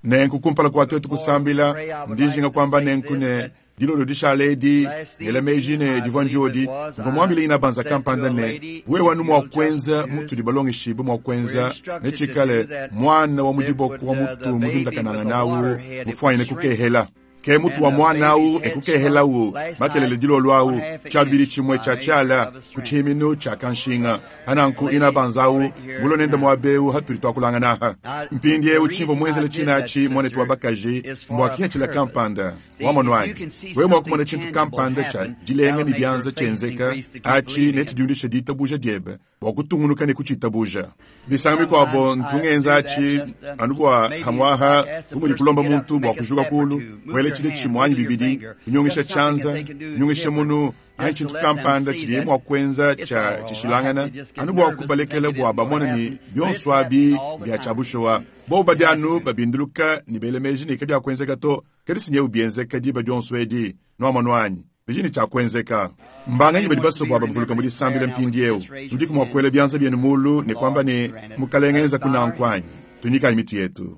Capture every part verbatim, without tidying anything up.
nenku kumpala kwa tetu kusambila ndijinga kwamba nenku ne dilolo dishaledi nele mejine divonjodi ngomwambile ina banza kampanda ne we wanu mwa kwenza mutu dibalongi shibu mwa kwenza ne chikale mwana wa mudiboku wa mutu mudunda kananga nawu mufwanye kukehela ke mutu wa mwana wu ekukehela wu makelele dilolo awu chabiri chimwe chachala kuchiminu chakanshinga ananku ina banzawu bulo nenda mwabeu haturi twakulanga naha mpindie uchimbo mwenzele chinachi mwone tuwabakaji mwakia chila kampanda wamonwani we mwakumone chintu kampanda cha dilenge ni bianza chenzeka achi neti diundisha dita buja diebe wakutungunuka ne kuchita buja bisangami kwa bo ntungenza achi anubwa hamwaha kumuli kulomba muntu wakujuga kulu wele chile chimwanyi bibidi nyongisha chanza nyongisha munu anchintu kampanda chili mwa kwenza cha chishilangana anubwa wakubalekele bwa bamwana ni bionswa bi bia chabushowa bo badianu babinduluka ni belemeji ni kadi akwenzeka to kadi sinye ubienzeka di badionswedi no manwani bijini cha kwenzeka mbanga nyibe dibaso bwa babuluka muri sambile mpindieo ndi kumwa kwele bianza bien mulu ni kwamba ni mukalengeza kuna nkwanyi tunika imiti yetu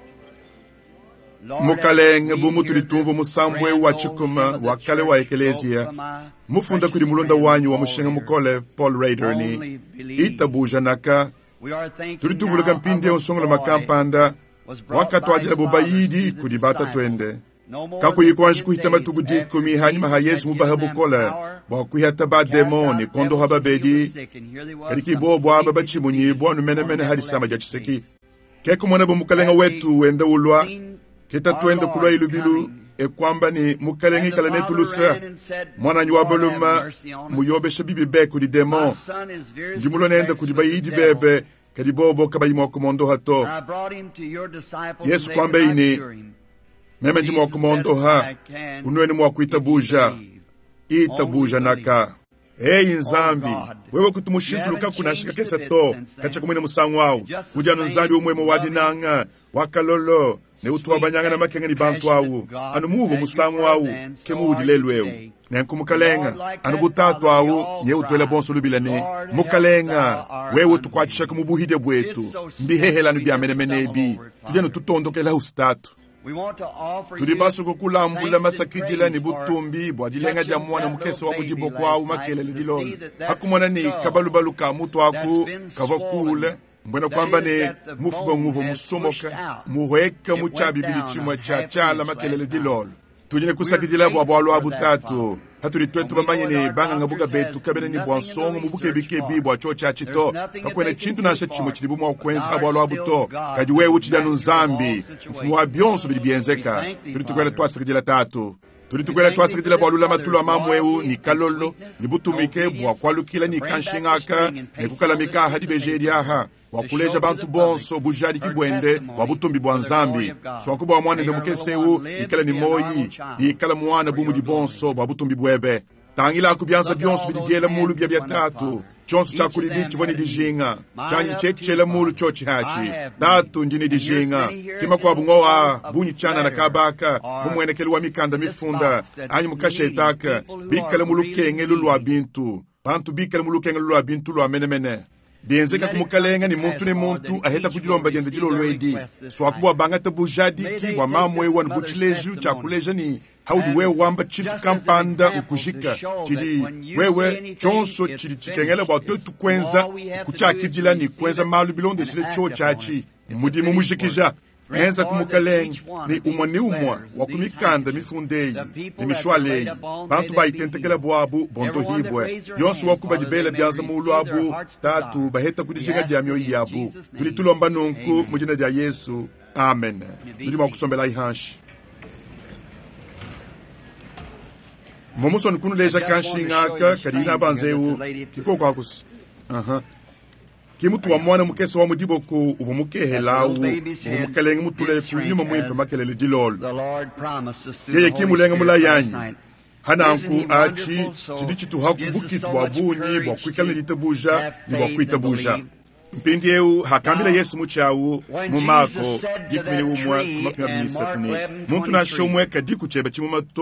mukalenge bumutu litumvu musambwe wa chukuma wakale wa ekelezia mufunda kuri mulonda wanyu wa mushenga mukole Paul Raider ni itabuja naka tulituvuluka mpindi onsongola makampanda wakati wajila bubayidi kuri bata twende kaku yikwanshi kuhita matugu dikumi hanyuma ha Yesu mubaha bukola wakuhita ba demoni kondo haba bedi kariki bobo aba bachimunyi bwanu mene mene harisama jachiseki keku mwana bumukalenga wetu wenda ulwa kita twende kulwa ilubilu e kwamba ni mukalengi kala netulusa mwana nywa boluma muyobesha bibi be kuri demon ndimulo nende kuri bayidi bebe kadi bobo kabayi mokomondo hato Yesu kwamba ini meme ndi mokomondo ha unweni mwakuita buja ita buja naka Hey nzambi wewe kutumushintuluka kunashika kesa to kacha kumwene musangu wao kujanu nzambi umwemo wadinanga wakalolo ne utuwa banyanga na makenga ni bantu wawu anu muvu musangu wawu kemu udilelwewu ne nkumukalenga anu butatu wawu nye utuwele bonso lubilane mukalenga wewe tukwachisha kumubuhide bwetu mbihehela nubi mene menebi tujanu tutondoke la ustatu tulibasu kukulambula masakijila ni butumbi bwadilenga ja mwana mukese wa mujibo kwa umakelele dilolo hakumwana ni kabalubaluka mutu waku kavakule mbwena kwamba ni mufuba nguvu musomoka muheka muchabi bili chimwa cha chala makelele dilolo tujine kusakijila bwa bwalo wa butatu haturi twetu bamanye ni banga ngabuga betu kabene ni bwansongo mubuke bike bi bwa chocha chito kakwene chintu nashe chimo chilibu mwa kwenza abwalo abuto kaji wewe uchijanu nzambi mfumu wa bionso bili bienzeka turi tukwele twasakijila tatu turi tukwele twasakijila bwa lula matulu amamwewu ni kalolo ni butumike bwa kwalukila ni kanshingaka ni kukalamika hadi bejeri aha wakuleja bantu bonso bujadi kibwende wabutumbi bwa nzambi swakuba wa mwana ndemukesewu ikala ni moyi ikala mwana bumu di bonso wabutumbi bwebe tangila akubianza bionso bidi biela mulu bia bia tatu chonsu chakuli bichi wani dijinga chanyi chechela mulu chochi hachi tatu njini dijinga kima kwa bungoa bunyi chana na kabaka bumwenekeli wa mikanda mifunda anyi mukashe itaka bikale mulu kenge lulu wa bintu bantu bikale mulu kenge lulu wa bintu lulu wa mene mene bienzeka kumukalenga ni muntu ni muntu aheta kujilomba jende jilo lwedi swakubu wabanga tabujadi ki wa mamwe wan buchileju chakuleja ni haudu wewe wamba chitu kampanda ukujika chidi wewe chonso chidi chikengele wa tutu kwenza kuchakijila ni kwenza malu bilonde sile cho chachi mudimu mujikija enza kumukalenga ni umwa ni umwa wakumikanda mifundeyi ni mishwaleyi bantu baitentekele bwabu bondo hibwe yonsu wakuba dibele bianza mulu abu tatu baheta kudijinga jamyo yabu tulitulomba nunku mujina dia Yesu amen tulima kusombela ihanshi momuso nkunu leja kanshingaka kadina banzewu kiko kwakus aha kimutu wa mwana mukese wa mudibo ko uvumukehelawu uvumukalenga mutule kunyuma mwimpe makelele dilolo yeye kimulenga mulayanyi hananku achi chidichitu hakubukitu wabunyi bwakwikala nitabuja ni bwakwitabuja mpindi eu hakambila Yesu muchawu mumako dikumini umwa kumakuna binisatuni muntu na shomwe kadiku chebe chimumato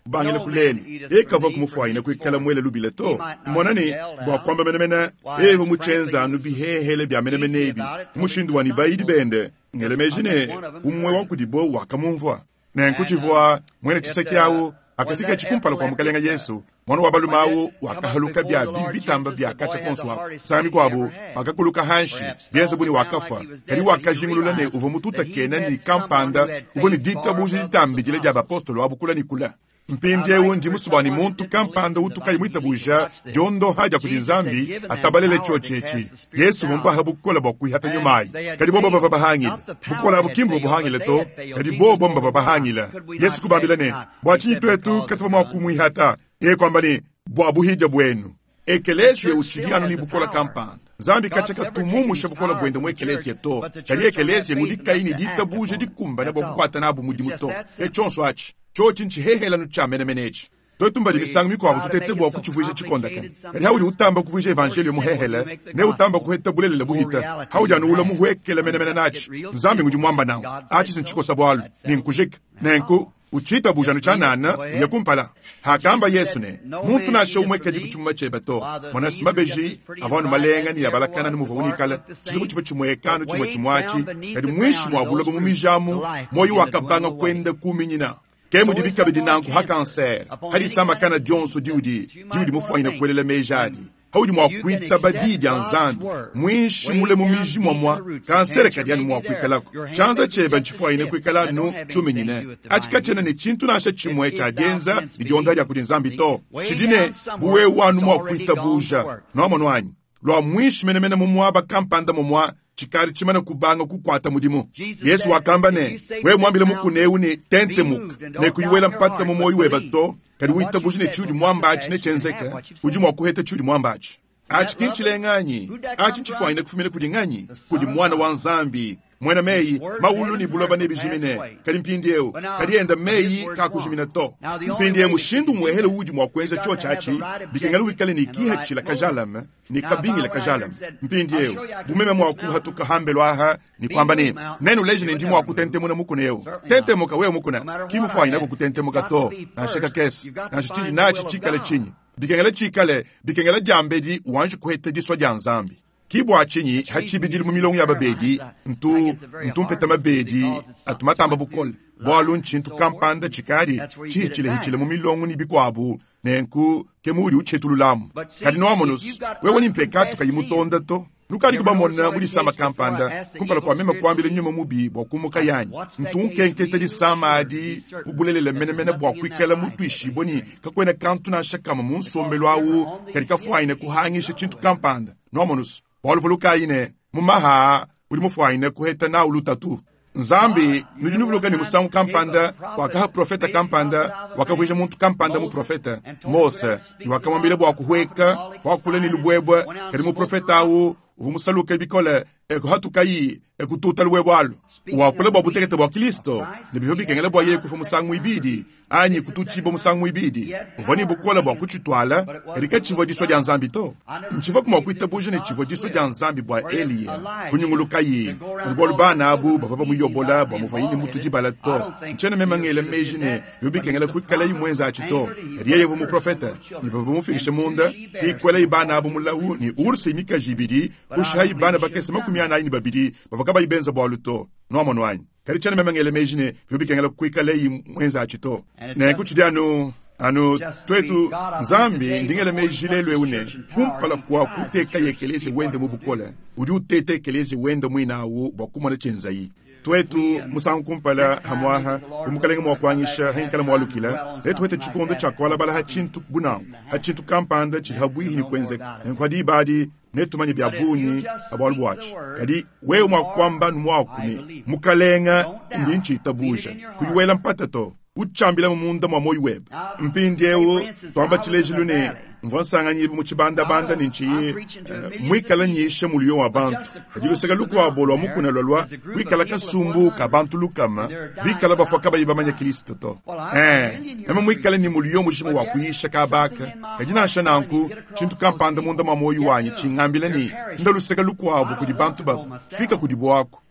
bangile kuleni ekava kumufwaina kwikala mwele lubile to monani bwa kwamba menemena evo muchenza anu bihehele bya menemene ibi mushindu wani baidi bende ngele mejine umwe wakudibo wakamumvwa nenkuchivwa mwene chiseki yawo akafika chikumpala kwa mukalenga Yesu mwana wabalumawo wakahaluka bya bitamba bya kacha konswa sami kwabo bakakuluka hanshi byenze buni wakafa kali wakajingululane uvo mututa kena ni kampanda uvo ni dita buji ditambi jile jaba apostolo wabukula nikula mpindie undi musubani muntu kampanda utuka imwita buja jondo haja kudi zambi atabalele chochechi Yesu mumba habukola bokui hata nyumai kadi bobo bava bahangila bukola bukimbo buhangile to kadi bobo mbava bahangila Yesu kubambilane bwachi twetu katwa mwakumwi hata e kwamba ni bwabuhija bwenu ekelesi ya uchiliano ni bukola kampanda zambi kachaka tumumu shabukola bwende mwe ekelesi ya to kadi ekelesi ya ngudika ini dita buje dikumba na bokukwata nabu mudi muto e chonso achi chochi nchihehela nuchamene menechi totumba dibisangu miko abo tutete bwa kuchuvuje chikonda kan eri hauli utamba kuvuje evangelio muhehela ne utamba kuheta bulele buhita hauja nuula muhwekele menemene nachi zambi nguji mwamba nao achi sinchiko sabwalu ninkujik nenku uchita bujanu chanana yakumpala hakamba Yesu ne muntu nasho umweke dikuchuma chebeto mwana simabeji avanu malenga ni abalakana numuva unikala chizubu chifu chumwekano chumwa chumwachi kadi mwishi mwabula bumumijamu moyo wakabanga kwenda kuminyina kemu dibika bedinanku ha kanser hadi sama kana jonso diudi diudi mufwaina kwelele mejadi hauji mwa kuita badidi anzambi mwishi mule mumiji mwa kansere kadiani mwa kuikalako chanza cheba nchifwaine kuikala no chumenyine achikachena ni chintu nasha chimwe cha genza ni jondari ya kudinzambi to chidine buwe wanu mwa kuita buja no mwanwanyi lwa mwishi menemene mumwaba kampanda mumwa chikari chimana kubanga kukwata mudimu Yesu wakamba ne we mwambile mukuneu ni tente muka ne kuyuwela mpata mumoyi webato kadi wita bujine chudi mwambachi ne chenzeka uji mwa kuheta chudi mwambachi achi kinchile nganyi achi nchifuaine kufumile kudi nganyi kudi mwana wanzambi mwena meyi maulu ni buloba ne bijimine kadi mpindieu kadi enda meyi kakujimine to mpindieu mushindu mwehele uji mwa kuenza chocha achi bikengalu wikale ni kihachi la kajalam ni kabingi la kajalam mpindieu bumeme mwa kuhatuka hambelo aha ni kwamba ni nenu leji ni ndimu wa kutente muna mukuneu tente muka weo mukuna kimu fwa inako kutente muka to na sheka kesi na shichinji na chichikale chinyi bikengale chikale bikengale jambedi wanshi kuhete jiswa janzambi kibu achinyi hachibidili mumilongu ya babedi ntu ntumpeta mabedi atumatamba bukole bwalu nchintu kampanda chikari chihichile hichile mumilongu ni bikwabu nenku kemuri uchetululamu kadi noamonus wewe ni mpekatu kayimutonda to nukari kubamona muri sama kampanda kumpala kwa mema kwambile nyuma mubi bokumuka yanyi ntunkenkete di samadi ubulelele menemene bwakwikala mutwishi boni kakwena kantu na shakama munsombelo awu kadi kafwaine kuhangisha chintu kampanda noamonus walvuluka ine mumaha uri mufwaine kuheta na ulutatu nzambi nujinuvuluka ni musangu kampanda wakaha profeta kampanda wakavuja muntu kampanda mu profeta Mose ni wakamwambile bwakuhweka wakule ni lubwebwa kadi mu profeta awu uvumusaluka bikole ekuhatukayi ekututa luwebwa alu wakule bwa butekete bwa Kristo ni bihyo bikengele bwa yeku fu musangu ibidi anyi kutuchibo musangu ibidi uvani bukola bwa kuchitwala erika chivo jiswa dia nzambi to nchivo kuma kuita buje ni chivo jiswa dia nzambi bwa Eliya kunyunguluka yi ngolbana abu bava muyobola bwa muvaini mutujibala to nchene memangele mejine yobikengele kwikala yi mwenza achito eriye yevu mu profeta ni bava mufikishe munda kikwela ibana abu mulawu ni urse mikajibidi ushayi ibana bakese makumiana ini babidi bava kaba ibenza bwa luto no monwanyi kari chane memangele mejine yobikengele kwikala yi mwenza achito na kuchidi anu anu twetu zambi ndingele mejilelwe une kumpala kwa kuteka yekelezi wende mubukola udi utete kelezi wende mwinawu bakumana chenzayi twetu musangu kumpala hamwaha umukalenga mwakwangisha henkala mwalukila letu hete chikondo chakwala bala hachintu bunangu hachintu kampanda chihabwihi ni kwenzeka nkwadi badi netu manyi biabunyi abalwachi kadi wewe mwakwamba nwakuni mukalenga ndinchi tabuja kuyuwela mpatato uchambila mumunda mwa moyi web mpindieu twamba chilejilune mvansanganyiri muchibanda banda ninchi uh, mwikala nyisha muliyo wa bantu ajilu sega luku wa bolo mukuna lolwa wikala kasumbu ka bantu lukama bikala bafwaka bayibamanya Kristo to eh ema mwikala ni muliyo mushimu wa kuisha kabaka kajina shananku chintu kampanda munda mwa moyi wanyi chingambila ni ndalu sega luku wa bu kudi bantu babu fika kudi bwako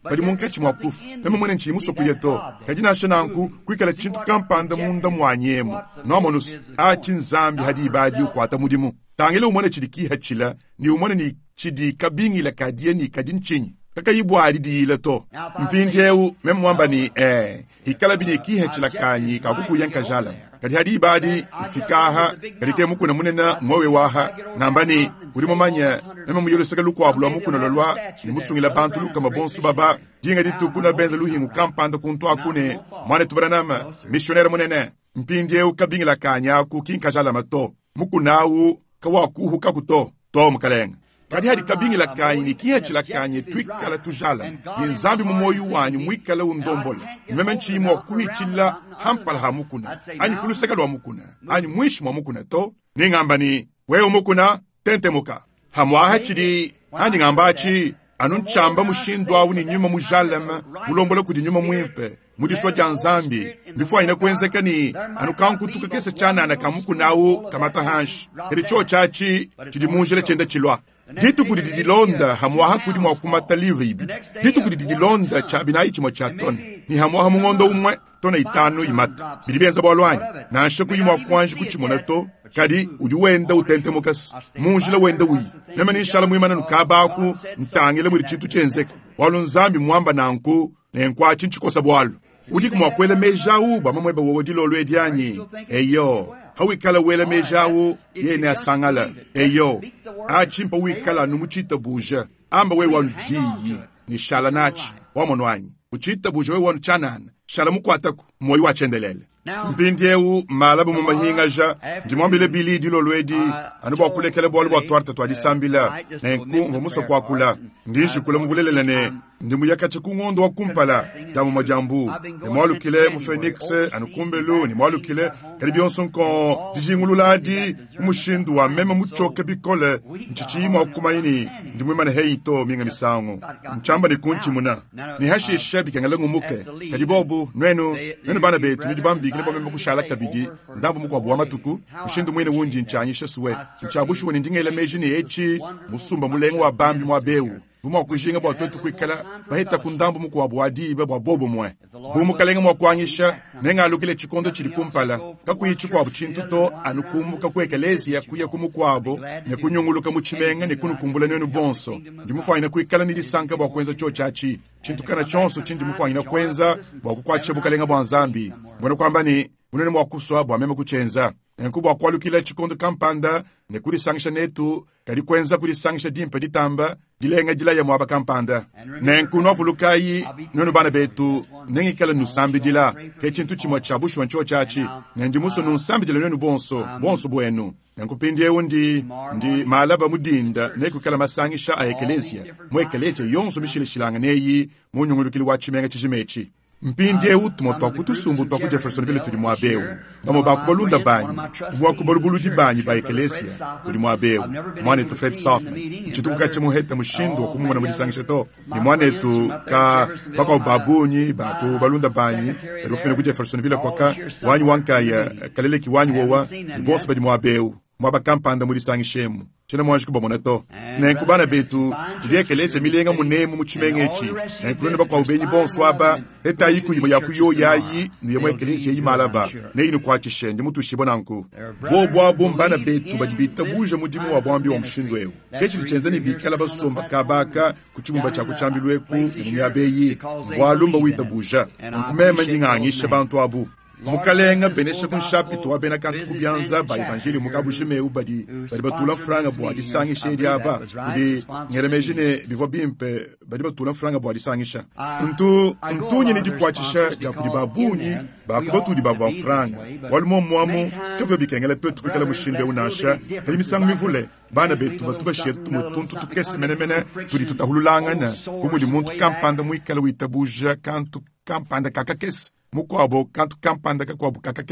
badi munkachi mwakufu meme mwene nchi muso kuyeto kajina shananku kwikala chintu kampanda munda mwanyemu nomonus achi nzambi hadi ibadi ukwata mudimu tangele umone chidiki hachila ni umone ni chidi kabingi la kadie ni kadin chinyi kaka yibwa adidi ile to mpinjeu meme mwamba ni eh hikala bini ki hachila kanyi kakuku yanka jala kadi hadi ibadi fikaha kadi ke mukuna munena mwowe waha nambani urimo manya meme muyelo saka luko abulwa mukuna lolwa ni musungila bantu luka mabonsu baba jinga ditu kuna benza luhingu kampanda kuntu akune mwane tubaranama missionnaire munene mpinjeu kabingi la kanya ku kinka jala mato mukunawu kawakuhu kakuto to mkalenga kadi hadi kabingi la kanyi ni kihechi la kanyi twikala tujala ni nzambi mumoyu wanyu mwikala undombole imeme nchimo kuhichila hampala hamukuna ani kulusekala wa mukuna ani mwishi mwa mukuna to ni ngamba ni wewe mukuna tente muka hamwaha chidi hani ngamba chi anu nchamba mushindwa awu ni nyuma mujalema mulombole kudi nyuma mwimpe mudiswa ja nzambi bifo ina kwenzeka ni anu kankutuka kese chana na kamukuna awu kamata hanshi eri cho chachi chidi munjele chenda chilwa Ditu kudi didilonda hamwaha kudi mwakumata livre ibidi. Ditu kudi didilonda chabina ichi mwachatoni. Ni hamwaha mungondo umwe tona itano imata. Bidibenza bwalwanyi. Na anshaku yi mwakwanji kuchimonato. Kadi uju wenda utente mukas. Munjila wenda ui. Nema nishala muimana nukabaku. Ntangile mwiri chitu chenzeka. Walu nzambi mwamba nanku. Na enkwa chinchikosa bwalu. Udiku mwakwele meja uba mamweba wawodilo lwe dianyi. Eyo. Hawikala wele mejawu yene asangala eyo achimpa wikala numuchita buja amba we wanu diyi ni shala nachi wamonwanyi uchita buja we wanu chanana shala mukwataku moyo wachendelele mpindiewu malabu mumahinga ja ndimwambile bili dilo lwedi anuba kulekele bolu bwa twarta twa disambila na enku muso kwa kula ndishi kula mugulele ne ndimu yakati kungondo wa kumpala damu majambu ni mwalu kile mu Phoenix anukumbelu ni mwalu kile karibion sonko dijingululadi umushindu wa meme muchoke bikole nchichi mwa kumaini ndimu imane heito minga misango mchamba ni kunchi muna ni hashi shebi kengalengu muke kadibobu nwenu nwenu bana betu ni dibambi kile bwa meme kushala kabidi ndambu mukwa buwa matuku mshindu mwene wunji nchanyisha suwe nchabushu wani ndingele meji ni echi musumba mulengu wa bambi mwa bewu Buma kujinga bwa totu kwikala bahita kundambu muku wa bwadi ba bobo mwe bumu kalenga mwa kwanyisha nenga lukile chikondo chili kumpala kakuyi chikwa buchintu to anukumu kakwekelezi ya kuya kumukwabo ne kunyunguluka muchimenga ne kunukumbula nenu bonso ndimufa ina kwikala ni disanka bwa kwenza cho chachi chintu kana chonso chindi mufa ina kwenza bwa kukwache bukalenga bwa nzambi mbona kwamba ni unene mwa kuswa bwa meme kuchenza Nkubwa kwa lukile chikondo kampanda ne kuri sangisha netu kari kwenza kuri sangisha dimpe ditamba dilenga dila ya mwaba kampanda ne nkuno vulukai nono bana betu nengi kala nusambi dila kechintu chimwa chabushu wancho chachi ne ndimuso nusambi dila nono bonso bonso bueno nkupindie undi ndi malaba mudinda ne kukala masangisha a ekelesia mu ekelesia yonso mishile shilanga neyi munyungulukili wa chimenga chijimechi mpindie utumo twa kutusumbu twa ku Jeffersonville tuli mwa bewu ngamo bakubalunda banyi mwa kubalubulu di banyi ba ekelesia tuli mwa bewu mwane tu Fred Softman chituku kache muheta mushindu kumumana mudisangisha to ni mwane tu ka baka babunyi bakubalunda banyi erufine ku Jeffersonville kwa ka wanyi wankaya kalele ki wanyi wowa ni boss badi mwa bewu mwa bakampanda mudisangishemu chena mwanji kubamona to na nkubana betu ndiyekeleze milenga munemu muchimengechi na nkulone bakwa ubenyi bonswaba eta yiku yimo yakuyo yayi niye mwekeleze yimalaba ne ino kwa chishende mutu shibonanku bo bwa bombana betu bajibita buje mudimu wa bwambi wa mshindwewe kechi licenzani bikala basomba kabaka kuchibumba cha kuchambilweku ni myabeyi bwalumba wita buja nkumema ndingangisha bantu abu mukalenga benesha kunshapi tuwa bena kantu kubianza ba evanjeli mukabujime ubadi badi batula franga bwa disangi shedi aba budi ngeremejine bivo bimpe badi batula franga bwa disangisha ntu ntu nyine dikwachisha ya kudi babuni ba kubatu di baba franga walmo mwamu kavyo bikengela petu kala mushinde unasha kali misangu mivule bana betu batuba shetu mutuntu tukese menemene tudi tutahululangana kumudi muntu kampanda muikala witabuja kantu kampanda kakakes mukwabo kantu kampanda kakwabo kakakes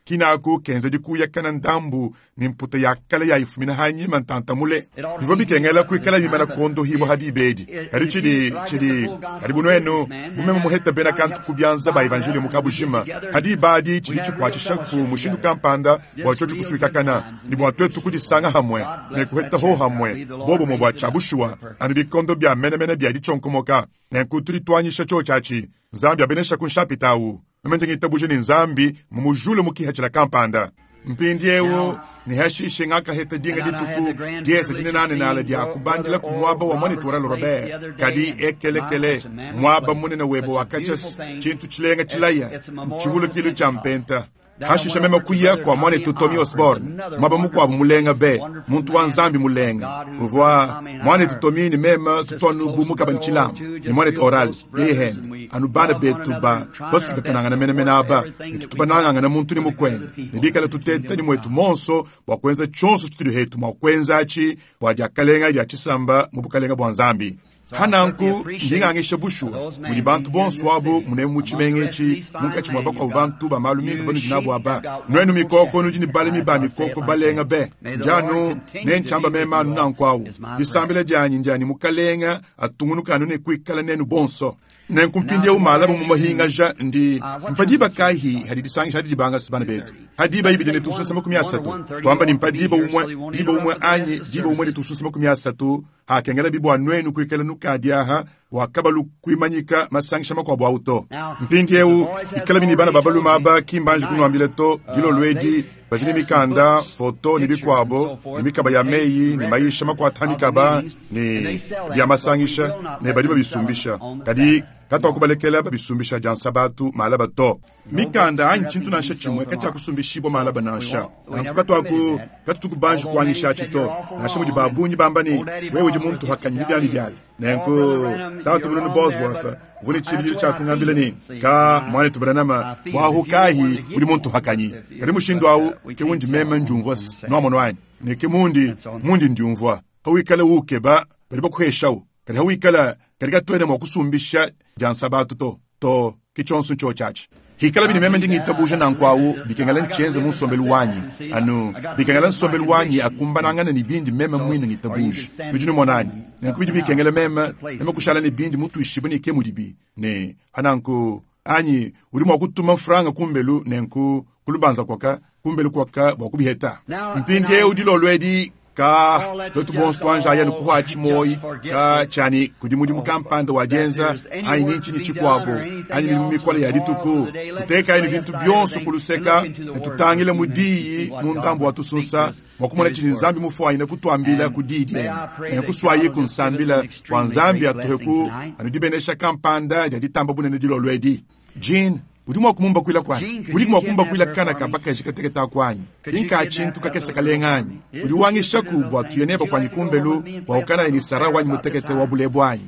kinaku kenza dikuya kanan dambu nimputa yakala ya ifumina hanyi mantanta mule hivyo bikengela kuikala mimana kondo hibo hadi bedi kari chidi chidi karibu nwenu mumema muheta bena kantu kubyanza ba evangelio mukabujima hadi badi chidi chikwachi shaku mushindu kampanda wachochi kusuika kana ni bwatwe tukudisanga hamwe ne kuheta ho hamwe bobo mobwa chabushua anu bikondo bya mene mene bya dichonkomoka ne kuturi twanyisha chochachi Zambia benesha kunshapitawu Mmendengi tabuje ni Nzambi mumujule mukihachila kampanda mpindiewu ni hashishe ngaka heta dinga dituku diesa jine nane nala dia kubandila kumwaba wa mwani tuwara lorobe kadi ekele kele mwaba mune na webo wakachas chintu chilenga chilaya mchivulu kilu champenta hashisha mema kuya kwa mwani tutomi Osborne mwaba mukwa mulenga be muntu wa Nzambi mulenga uvwa mwani tutomi ni mema tutonu bumuka banchilam ni mwani oral yehen anubana betu ba basi kananga na mena mena aba tutubananga na muntu ni mukwenda nibikala tuteta ni mwetu monso wakwenza chonso tutiri hetu mwakwenza achi wajakalenga ya chisamba mubukalenga bwa Nzambi hananku ndingangisha bushua muli bantu bonso abo mune muchimengechi munkachi mwabakwa bantu ba malumi bano jinabo aba nwenu mikoko nujini bale mi ba mikoko balenga be njano nenchamba mema nankwawo disambele janyi njani mukalenga atungunu kanune kwikala nenu bonso nenkumpindia umala mu mahinga ja ndi mpadiba kahi hadi disangi hadi dibanga sibana betu hadiba ibi jene tusu sama kumya satu kwamba ni mpadiba umwe diba umwe anyi diba umwe ni tusu sama kumya satu ha kengela bibo anwenu kwikela nukadia ha wakabalu kuimanyika masangisha makwa bwa auto mpindieu ikala bini bana babalu maba kimbanji kuno ambileto dilo lwedi bajini mikanda foto ni bikwabo ni mikaba ya meyi ni maisha makwa tanikaba ni ya masangisha ne badiba bisumbisha kadi kata wakubalekela babisumbisha jan sabatu malaba to mikanda anyi chintu nasha chimwe kati akusumbishibo malaba nasha kata waku kati tukubanji kuanyisha chito nasha mudi babunyi bambani wewe jimuntu hakanyi nibyani byali nenko tatu bunu Bosworth vuni chibiri cha kungambile ni ka mwane tubranama wahukahi uri muntu hakanyi kari mushindo awu ke wunji mema njumvas no mono wani ne ke mundi mundi njumvwa hawikala ukeba bari bakweshawo kari hawikala kari gatwene mo kusumbisha jan sabatu to to kichonsu cho chachi hikala bini mema ndingi tabuje nankwawo bikengala nchenze musombelu wanyi anu bikengala nsombelu wanyi akumbanangana ni bindi mema mwina ni tabuje bijuni monani nekubidi bikengala mema ema kushala ni bindi mutu ishibani ke mudibi ne hananko anyi urimo kutuma franga kumbelu nenku kulubanza kwaka kumbelu kwaka bakubiheta mpindi udilo lwedi ka dotu bonso kwanja ya nukuwa chimoi ka chani kudimudi mukampanda wajenza ai ninchi ni chikwabo ani mimi kwale ya dituku kuteka ini bintu byonso kuluseka tutangile mudii muntambo watusunsa wakumona chini Nzambi mufwa ina kutwambila kudidi ina kuswaye kunsambila wa Nzambi atoheku anudibenesha kampanda ya ditamba bunene dilo lwedi Jean udimo kumumba kuila kwani udimo kumumba kuila kana kabaka shikateketa kwani inka chintu kakesa kalengani udiwangisha kubwa tuyeneba kwani kumbelu wa ukana ni sarawa ni mutekete wa bulebwani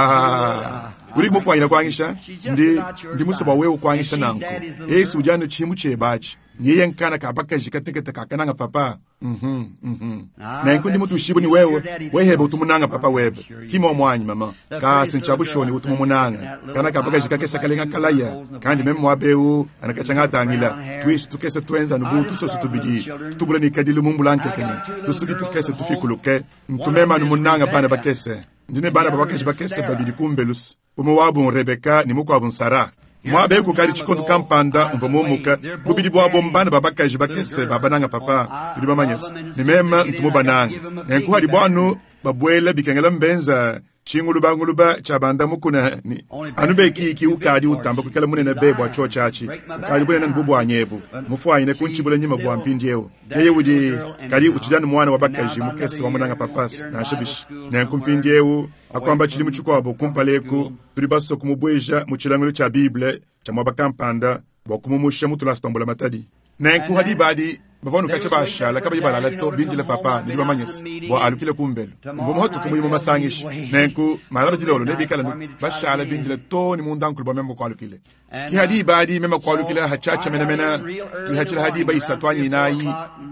ka udimo fwa ina kwangisha ndi ndi musaba wewe kwangisha nanko Yesu ujano chimu chebachi niye nkana kabaka shikateketa kakana papa mhm mhm na nkundi mutu shibu ni wewe wehebe utumunanga papa webe kimo mwanyi mama ka sinchabushoni utumumunanga kana kabaka shikakesa kalenga kalaya kandi memu wabeu anakachangata angila twist tukese twenza nubutu so sutubidi tutubula ni kadilu mumbulanke kene tusuki tukese tufikuluke mtumema numunanga bana bakese ndine bana babakese bakese babidi kumbelus umuwabu Rebeka ni mukwabu Sara mwabe kukari chikondu kampanda mvamumuka bubidi bwabo mbana babakaje bakese babananga papa bidi bamanyesa nimema ntumubananga nenkuhali bwanu babwela bikengela mbenza chingulu banguluba chabanda mukuna ni anubeki ki ukadi utamba kukela munene bebo acho chachi kali bwena nbubu anyebu mufwa ine kunchibula nyima bwa mpindiewo yeye wudi kali uchidani mwana wabakaje mukese wamunanga papasi na shabishi nenkumpindiewo akwamba chili muchukwabo kumpaleku turibaso kumubweja muchilangulu cha Bible cha mwabakampanda bakumumusha mutulastombola matadi nenku hadibadi bavonu kachaba shala kabajibala lato binjile papa ndi bamanyesa bo alukile kumbelo ngomo hoto kumuyimo masangishi nenku malaba dilolo nebikala bashala binjile to ni mundankulu bamembo kwalukile ki hadibadi mema kwalukile hachacha menemena ki hachila hadiba isatwanyi nayi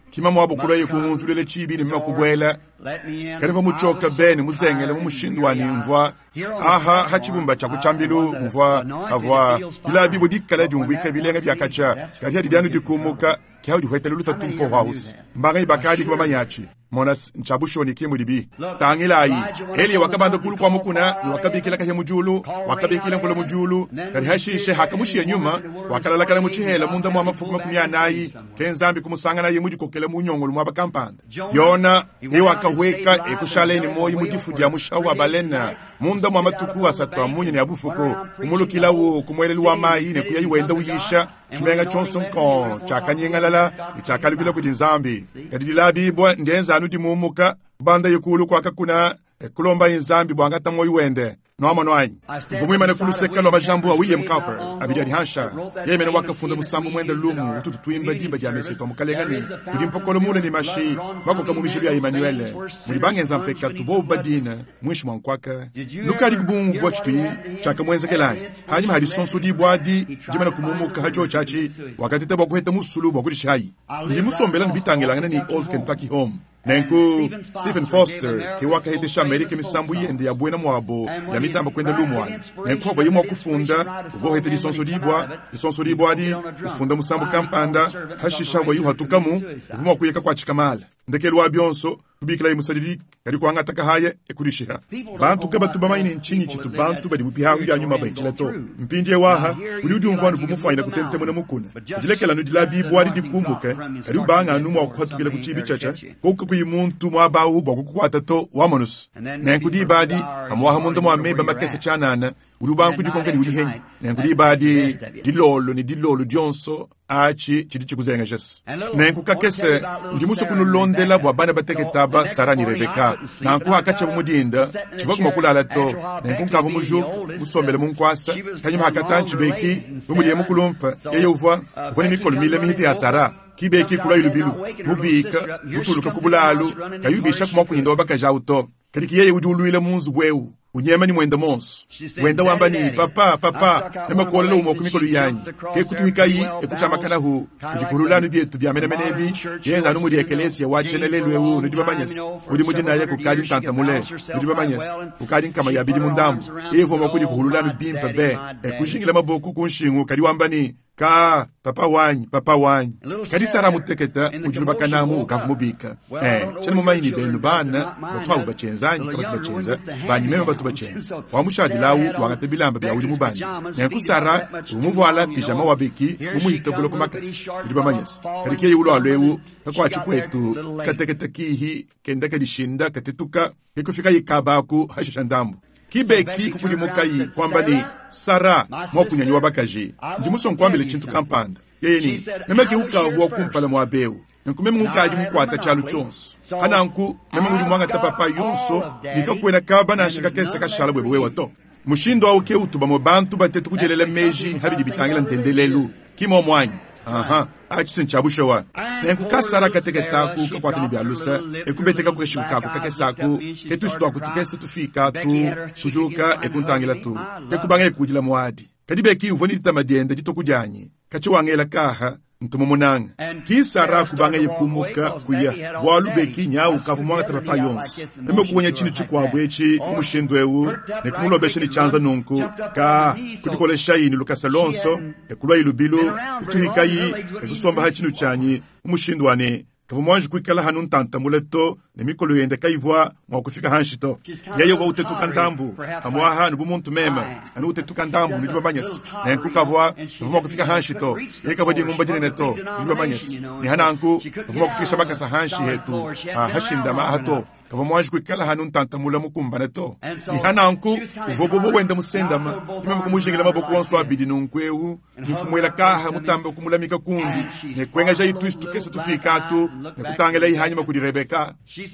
kima mwabo kulaye kungunzulele chibi ni makubwela kariva muchoka bene muzengele mumushindwani mvwa aha hachibumba cha kuchambilu mvwa avwa ila bibo dikala jumvu ikabilenga byakacha kati dianu dikumuka kyau dihwetele lutatumpo house mbangai bakadi kwa manyachi monas nchabushoni kimudibi tangilai heli wakabanda kulu kwa mukuna wakabikila kahe mujulu wakabikila mfula mujulu kari hashishe hakamushi nyuma wakalala kala muchihela munda mwa mafuku makumya nayi kenzambi kumusanga nayi mujikokele munyongolo mwa bakampanda yona e wakaweka ekushaleni moyi mudifudia mushawa balena munda mwa matuku asatwa munye ni abufuko kumulukila wo kumwelelu wa mayi ne kuyayi wenda uyisha chumenga chonson kon chakanyenga lala chakalikila kudinzambi kadi dilabi bwa ndenza anu dimumuka banda yekulu kwa kakuna kulomba inzambi bwanga tamoi wende noama noanyi mvumwima ne kuluseka lo majambu wa William Cowper abidani hansha yemene wakafunda musambu mwende lumu ututu tuimba dimba jamese to mukalengani kudimpokolo mule ni mashi wako kamumishiru ya Emmanuel mulibange nzampeka tubo badina mwishi mwankwaka nukari kubungu wachitui chaka mwenze kelani hanyuma hadisonsu di bwadi jimana kumumuka hajo chachi wakati tebo kuheta musulu bwa kudishayi ndi musombela nbitangelangana ni Old Kentucky Home nenku Stephen Foster kiwaka hedesha Amerika misambu yende ya buena mwabo ya mitamba kwenda lumwani nenku haba yimwa kufunda uvo hete disonso dibwa disonso dibwa di ufunda musambu kampanda hashisha wa yuha tukamu uvuma kuyeka kwa chikamala ndekelu wa bionso kubikila imusadiri kari kuanga takahaya ekurishira bantu kabatu bamaini nchinyi chitu bantu badi mupihahu ya nyuma bahichilato mpindie waha uriudi umvanu bumufaina kutentemo na mukuna jilekela nudila bibwari dikumuke kari ubanga anuma wakuhatukila kuchibi chacha kuka kuyimuntu mwabahu bakukukwatato wamonus nenkudi badi amwaha mundu mwameba makese chanana urubanku dikonga ni ulihenyi nenkudi badi dilolo ni dilolo dionso achi chidi chikuzenga jes nenku kakese ndimuso kunulondela bwabana bateketaba Sara ni Rebeka nanku hakacha bumudinda chivaku makulala to nenku nkavu mujuku musombele munkwasa kanyuma hakatanchi beki bumuliye mukulumpa yeye uva uvoni mikolo mile mihiti ya Sara kibeki kula ilubilu mubika mutuluka kubulalu kayubisha kumakuhinda wabaka jauto kadiki yeye ujuluile munzu bwewu unyema ni mwenda monsu wenda wamba ni papa papa nema kuolela umoku mikolo yanyi ke kutuhikayi ekuchamakana hu kujikurulanu bietu bia mena menebi yenza numudi ekelesi ya wachenelelu ewu nudi babanyesi udi mudina ya kukadi ntanta mule nudi babanyesi kukadi nkama ya bidi mundamu evo makudi kuhululanu bimpa be ekushingila maboku kunshingu kadi wamba ni ka papa wanyi papa wanyi kadi Sara muteketa ujulubakanamu ukavumubika eh chani mumayini benu bana batwawu bachenzanyi kabatu bachenza banyi mema batu bachenza wamushadilawu wangatebilamba bya uli mubandi nenku Sara umuvuala pijama wabeki umuhitogolo kumakasi udi babanyesi kadi kiye ulo alwewu kakwa chukwetu kateketa kihi kenda kadishinda katetuka kekufika yikabaku hashishandambu kibeki kukulimukayi kwamba ni Sara mwakunyanyi wabakaji ndimuso nkwambile chintu kampanda yeni nemeki ukavu wakumpala mwabewu nkume mungukaji mkwata chalu chonso hananku neme ngudi mwanga tapapa yonso nikakwena kaba na shika kese kashala bwebwe wato mushindo au ke utuba mo bantu batetu kujelele meji habidi bitangela ntendelelu kimo mwanyi aha achisin chabushawa nenku kasara kateketaku kakwatini byalusa ekubeteka kweshuka kukakesaku ketushitwa kutukese tufika tu kujuka ekuntangela tu ekubanga kujila mwadi kadibeki uvoni tamadiende ditokujanye kachiwangela kaha ntumomunanga kisara kubanga yekumuka kuya walubeki nyawu kavumwanga tapapa yonsi neme kuwenya chini chikwabwechi umushindwewu nekumulobeshe ni chanza nunku ka kutikolesha yini lukasalonso ekulwa ilubilu utuhikayi ekusomba hachinu chanyi umushindwane kavumwanji kwikala hanu ntantamuleto nemikolo yende kaivwa mwakufika hanshito yeye uva utetuka ndambu amwaha nubumuntu mema anu utetuka ndambu nidibamanyesi nenku kavwa nuvuma kufika hanshito yeye kavwa di ngumba jineneto nidibamanyesi ni hananku nuvuma kufisha makasa hanshi hetu hashindama hato kava mwanji kwikala hanu ntantamula mukumbaneto ni hananku uvogovo wenda musendama imema kumujingila maboko wansu abidi nunkwewu nikumwela kaha mutambe kumulamika kundi nekwenga jaitu istukese tufikatu nekutangela ihanyima kudi Rebeka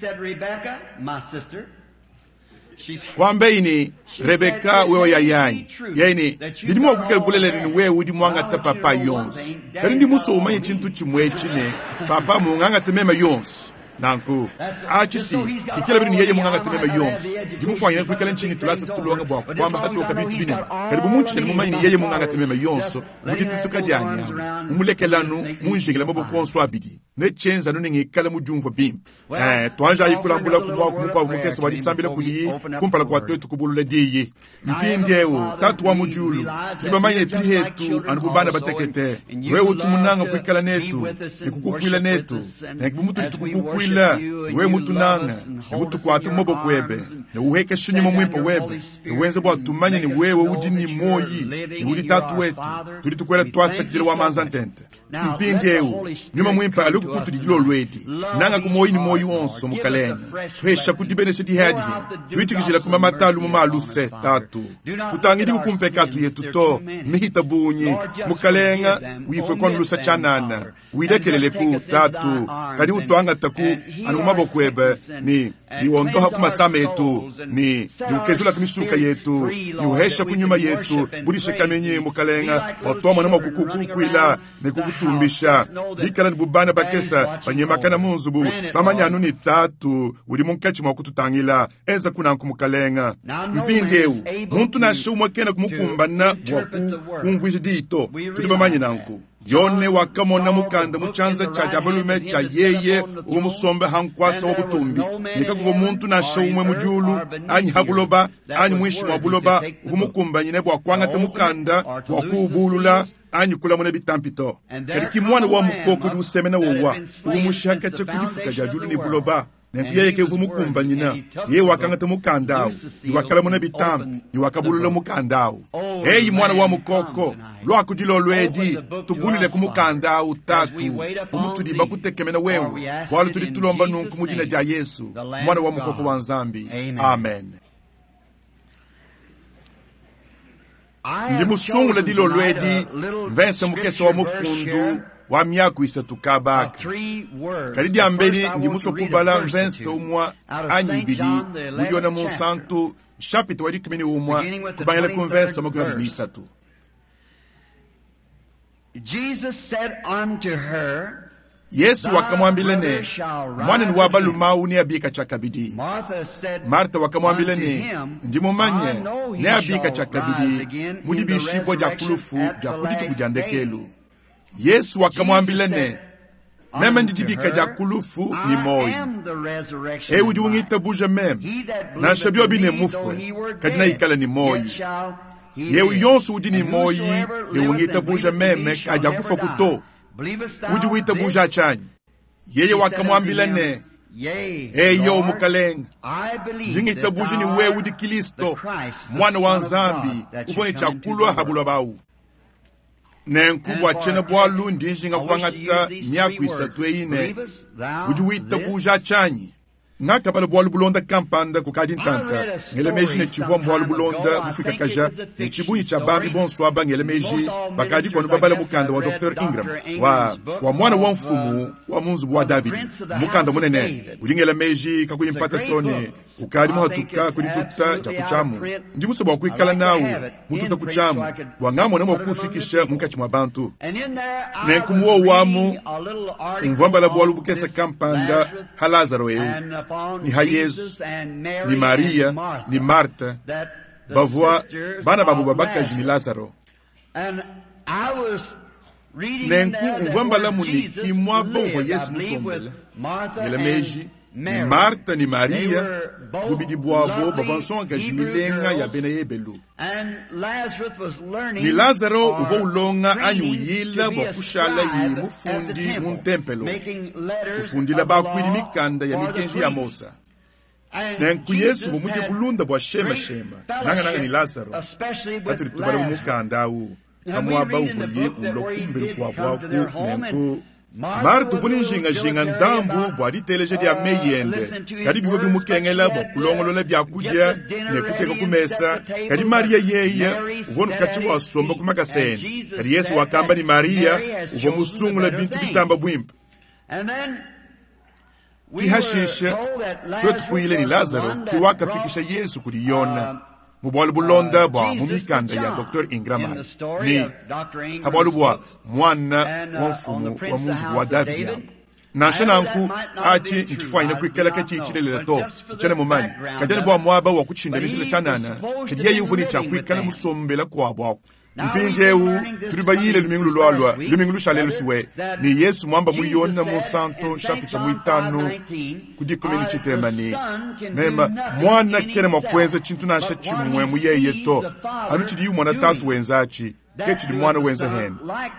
kwambe ini Rebeka wewe yayanyi yaini ndimu okukela bulele ni wewe udi mwanga ta papa yonsi kali ndi muso umanye chintu chimwe chine papa munganga temema yonsi nanku achisi ikila bini yeye munganga temema yonsi dimufanya kwikala nchini tulasa tulonga bwa kwamba hatu kabitu bine karibu munchi ni mumanyi yeye munganga temema yonso mutituka dyanya umulekelanu munjingela maboko wansu abidi ne chenza no ngikala mujumva bim eh twanja yikulambula kumwa kumukwa mukese walisambile kuli kumpala kwa twetu kubulule diyi mpindyewo tatu wa mujulu tibamanye tuli hetu anububana batekete wewe tumunanga kwikala netu ikukukwila netu nekumutu tukukukwila wewe mutunanga mutu kwatu mobo kwebe ne uheke shunyimo mwimpo webe ne wenze bwa tumanye ni wewe ujini moyi ni uli tatu wetu tuli tukwela twasa kijile wa manzantente mpindyewo nyuma mwimpa aluku kutudikilo lwedi nanga kumoyi ni moyi onso mukalena tuhesha kutibeneshe dihadi tuitikishila kumamatalu mumaluse tatu tutangidi kukumpekatu yetu to mihita bunyi mukalenga uifwe kwa nulusa chanana uilekelele ku tatu kadi utwanga taku anu mabokwebe ni ni ondoha kumasame yetu ni ni ukezula kumishuka yetu ni uhesha kunyuma yetu burishe kamenye mukalenga otoma na makukukukwila ne kukutumbisha dikala ni bubana bakesa panyemakana munzubu bamanyanu ni tatu uri munkechi mwakututangila eza kuna kumukalenga mpingewu muntu na shumwa kena kumukumbana waku kumviji dito tuli bamanyi nanku yone wakamona mukanda muchanza cha jabalume cha yeye umusombe hankwasa wabutumbi nikakuwa muntu na shumwe mujulu anyi habuloba anyi mwishu wabuloba umukumba nyine bwakwanga temukanda wakubulula anyi kula mune bitampito kadiki mwana wa mukoko di usemena wowa umushaka cha kudifuka jajulu ni buloba nekuyeke umukumba nyina ye wakanga temukandao ni wakala mune bitam ni wakabulula mukandao hey mwana wa mukoko lwakudilo lwedi tubunile kumukandao tatu umutudi bakutekemena wewe wala tuli tulomba nunku mujina ja Yesu mwana wa mukoko wa Nzambi amen. Ndi musungula dilo lwedi mvense mukese wa mufundu wa miaku isatu kabaka karidi ambeli ndi musokubala mvense umwa anyibili muyona monsanto chapito wadi kimini umwa kubanyele kumvense wa mukuna isatu. Jesus said unto her, Yesu wakamwambilene mwana ni wabalumau ni abika chakabidi. Martha wakamwambilene ndi mumanye ni abika chakabidi mudibishibo jakulufu jakuditi kujandekelu. Yesu wakamwambilene meme ndidibika jakulufu ni moi ewu diwungita buje meme na shabio bine mufwe kadina ikala ni moi yewu yonsu udi ni moi diwungita buje meme kaja kufa kuto udi wita buje achanyi yeye wakamwambilene eyo mukalenga ndingita buje ni wewu di Kristo mwana wa Nzambi ufoni chakulwa habula bau nenkubwa chene bwalu ndinjinga kwangata nyaku isatu ine ujuwita buja chanyi ngaka bala bwalu bulonda kampanda kukadi ntanta ngele meji ne chivwa bwalu bulonda bufika kaja ne chibuni cha bambi bonswa ba ngele meji bakadi kono babala mukanda wa Doctor Ingram wa wa mwana wa mfumu wa munzu wa David mukanda munene ujingele meji kakuyimpata tone ukadi muhatuka kulituta cha kuchamu ndi muso bwa kwikala nawo mututa kuchamu wangamo namo kufikisha munkachi mwa bantu nenkumuo wamu umvamba la bwalu bukesa kampanda ha Lazaro eu ni ha Yesu ni Maria ni Marta bavua bana babu babaka ni Lazaro nenku umvamba la muniki mwa bonvo Yesu musombele ngele meji ni Marta ni Maria bubidi bwabo bavanson ka jimilenga ya bena yebelu ni Lazaro uvo ulonga anyuyila bakushala yi mufundi muntempelo ufundila bakwili mikanda ya mikenji ya Mosa nenku Yesu bumuje kulunda bwa shema shema nanga nanga ni Lazaro aturi tubala mukanda u kamwaba uvuye ulokumbele kwa bwaku nenku Marta vuni njinga njinga ndambu bwadi teleje dia meyende kadi biwo bimukengela bokulongolola byakudya nekuteka kumesa kadi Maria yeye uvonu kachi wasomba kumakaseni kadi Yesu wakamba ni Maria uvo musungula bintu bitamba bwimpa kihashisha twetu kuile ni Lazaro kiwaka fikisha Yesu kuliyona mubwalu bulonda bwa mumikanda ya Doctor Ingram ni habwalu bwa mwana wa mfumu wa munzu wa David yabo nashananku ati ntifanya kwikela kachichilele to chane mumanyi kajane bwa mwaba wa kuchinda nishile chanana kadiye yuvuni cha kwikala musombela kwa bwa mpinjewu turibayile lumingulu lwalwa lumingulu shalelu suwe ni Yesu mwamba muyona mu Santo chapita muitano kudikomeni chitemani nema mwana kene mokwenza chintu nasha chimwe muyeye to anu chidi yu mwana tatu wenzachi ke chidi mwana wenza hen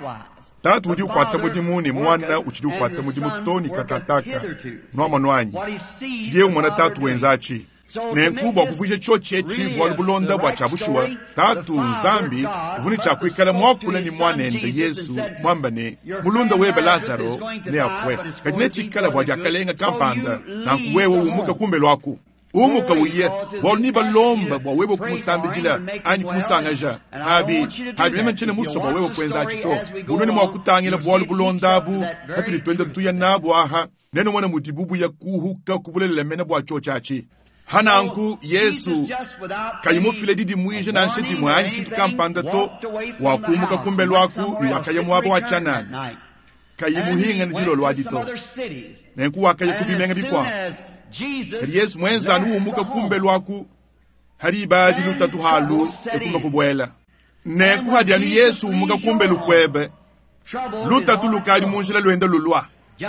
tatu udi ukwata mudimu ni mwana uchidi ukwata mudimu toni katataka nwama nwanyi chidi yu mwana tatu wenzachi nenkubwa kuvuje cho chechi bwa bulonda bwa chabushwa tatu nzambi vuni chakwikala mwakula ni mwanende Yesu mwambane mulunda webe Lazaro ne afwe kajine chikala bwa jakalenga kampanda na kuwewe umuka kumbe lwaku umuka wiye bolni balomba bwa webo kumusambijila ani kumusangaja habi habi menchene muso bwa webo kwenza chito bunoni mwakutangila bwa bulonda bu hatuli twende tuya nabo aha neno mwana mutibubu ya kuhuka kubulele mena bwa chochachi hananku Yesu kayimufile didi mwije na nsheti mwanyi chintu kampanda to wakumuka kumbe lwaku ni wakaye mwabo wachanani kayimuhinga ni dilo lwadito nenku wakaye kubimenga bikwa kari Yesu mwenza anu umuka kumbe lwaku hari ibadi lutatu halu ekumba kubwela nenku hadi anu Yesu umuka kumbe lukwebe lutatu lukari munjila luenda lulwa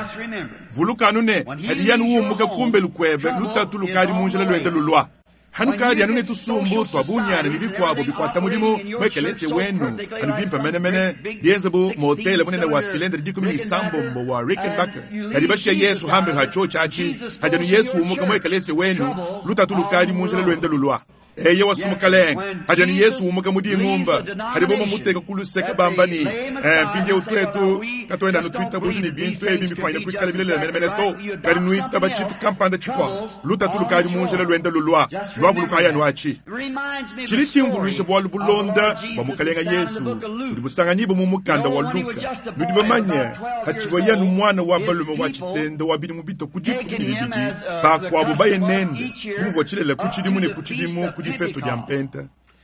vulukanu ne hadi yanu umuka kumbe lukwebe lutatu lukari munjila luenda lulwa hanu kadi anu ne tusumbu twabunyana nibikwabo bikwata mudimu mwekelese wenu anu bimpa mene mene bienzabu motele munene wa silendri dikumi ni sambombo wa Rickenbacker kadi bashia Yesu hambe hacho chachi hadi anu Yesu umuka mwekelese wenu lutatu lukari munjila luenda lulwa eye wasumukaleng hadi anu Yesu umuka mudi ngumba hadi bomo muteka kuluseka bambani eh pinde utwetu katwenda no Twitter buju ni bintu e bimbi fanya kwikala bilele mene mene to kadi nuita bachitu kampanda chikwa lutatu lukari munjila luenda lulwa lwavu lukaya nwachi chiri chimvulishe bwa bulonda bamukalenga Yesu udi busanganyibo mu mukanda wa Luka nudi bamanya hachibo yanu mwana wa balume wa chitendo wabiri mubito kudiku bibiki bakwabo bayenende muvo chilele kuchidimu ne kuchidimu kudi festo jampenta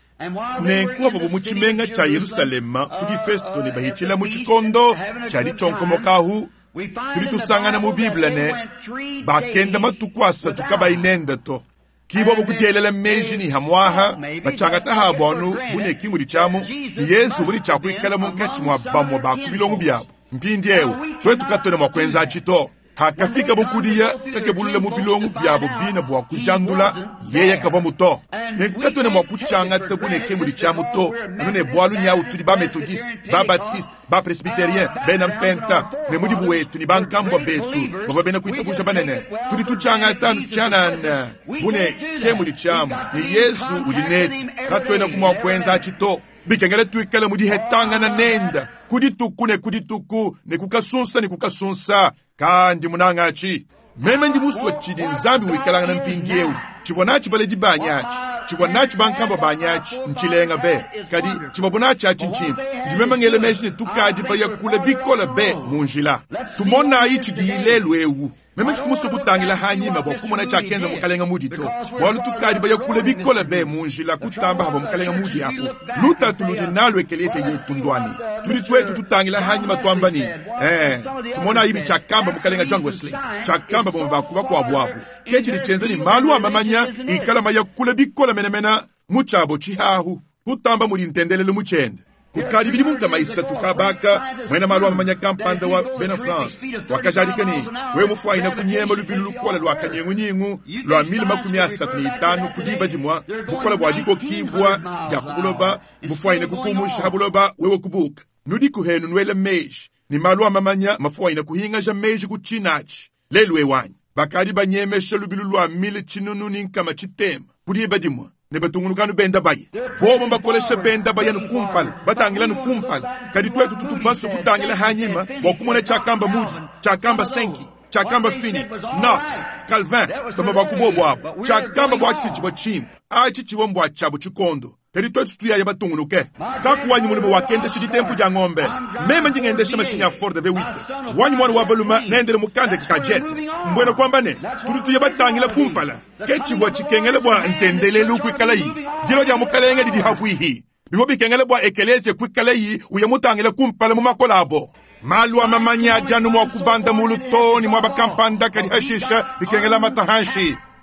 ne kuva bumuchimenga cha Yerusalema kudi festo ne bahichila muchikondo chari chonkomokahu turi tusangana mu Biblia ne bakenda matukwasa tukaba inenda to kibo bukutelele meji ni hamwaha bachangata habonu bune kinguri chamu ni Yesu buri chakwikala mu nkachi mwa bamwa bakubilongu byabo mpindiewu twetu katone mokwenza chito hakafika bukudia kakebulule mu bilongu byabo bina bwa kujandula yeye kava muto nekatone mwakuchanga tabune kinguri chamu to none bwalu nya uturi ba methodist ba baptiste ba presbyterien benampenta ne mudi buwetu ni bankamba betu baba bena kuitabusha banene turi tuchanga tanu chanana bune kinguri chamu ni Yesu udineti katone kumwa kwenza chito bikengele tuikale mudi hetanga na nenda kudituku ne kudituku ne kukasunsa ne kukasunsa kandi munangachi meme ndi musu chidi nzambi wikalanga na mpindiewu chivonachi bale di banyachi chivonachi bankamba banyachi nchilenga be kadi chivobonachi achi nchimpa ndimeme ngele meshini tukadi baya kule bikola be munjila tumona ichi dihilelu ewu meme chikumusu kutangila hanyima bwa kumona cha kenza mukalenga mudi to walu tukadi baya kule bikola be munjila kutamba haba mukalenga mudi yako luta tuludi nalwe kelese yetu ndwani tuli twetu tutangila hanyima tuambani eh tumona hivi chakamba mukalenga John Wesley chakamba bomba kuba kwa bwabu kechi ni chenzeni malu amamanya ikala maya kule bikola menemena muchabo chihahu kutamba muri ntendelele muchende kukadi bili munga maisa tukabaka mwena malu amamanya kampanda wa Bena France wakajarikani we mufaina kunyema lubilu lukola lwa kanyengu nyingu lwa mili makumi asatu ni itanu kudiba dimwa mukola bwa diko kibwa ya kubuloba mufaina kukumusha habuloba wewe kubuka nudi kuhenu nwele meji ni malu amamanya mafaina kuhinga ja meji kuchinachi lelwe wanyi bakadi banyemesha lubilu lwa mili chinunu ninkama chitema kudiba dimwa ne batungulukanu benda baye bobo mbakolesha benda baye nukumpala batangila nukumpala kadi twetu tutubasu kutangila hanyima bokumona chakamba mudi chakamba senki chakamba fini Knox Calvin bama bakubobo abo chakamba bwachi chibo chimpa achi chibo mbwa chabo chikondo kadi twetu tuya batunguluke kakuwanyi mulimo wakende shidi tempu ja ngombe mema njingende shama shinya Ford V eight wanyi mwana wabaluma nendele mukande kajete mbwena kwamba ne turutu batangila kumpala kechi bwa chikengele bwa ntendelele ukwikala yi jilo ja mukalenge didi hakuihi biho bikengele bwa ekeleze kwikala yi uyamutangile kumpala mumakola abo malu amamanya janu mwa kubanda mulutoni mwa bakampanda kadi hashisha bikengela matahanshi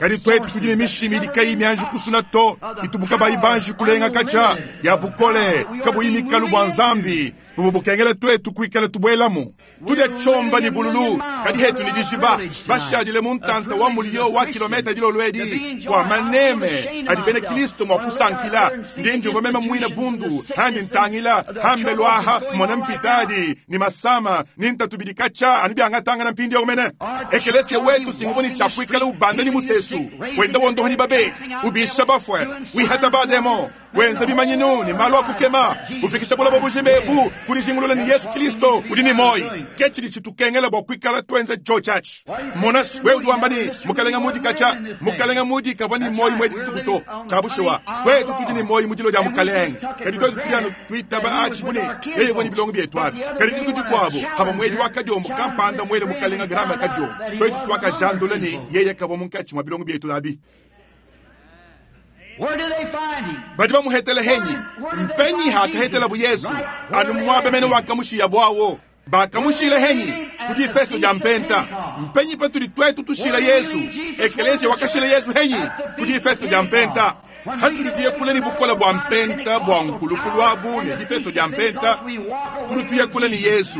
kadi twetu tudine mishimidi kai mianju kusuna to itubuka baibanji kulenga kacha ya bukole kabu imikalu bwanzambi bubukengele twetu kuikele tubwelamu tude chomba ni bululu kadi hetu ni dishiba bashadile muntanta wa mulio wa kilometa dilo lwedi kwa maneme adibene Kristo mwa kusankila ndinjo ngomema mwina bundu handi ntangila hambelwaha mwana mpitadi ni masama ninta tubidikacha anibi angatanga na mpindi ya umene ekelesi wetu singuvoni chakwikala ubanda ni musesu wenda wondo hani babe ubisha bafwe wihata bademo wenza bimanyinu ni malwa kukema upikisha bula babujimebu kunizingulula ni Yesu Kristo udini moi kechili chitukengele bokwikala twenze Joe Church monas we uduambani mukalenga mudi kacha mukalenga mudi kavani moi mwedi tukuto tabushowa we tutudini moi mudilo ja mukalenga kadi to tutiyano twitaba achi bune yeye woni bilongo bietwabi kadi tukuti kwabo haba mwedi wakajo mukampanda mwede mukalenga grama kajo to itwaka jandolani yeye kavo munkachi mwa bilongo bietwabi. Where do they find him? Badi ba muhetele henyi mpenyi haka hetela bu Yesu anu mwabe mene wakamushi ya bwawo bakamushi ile henyi kudi festo jampenta mpenyi pa tudi twetu tushila Yesu ekelesi wakashila Yesu henyi kudi festo jampenta haturi diye kule ni bukola bwa mpenta bwa nkulukulu wabu ne di festo jampenta turi tuye kule ni Yesu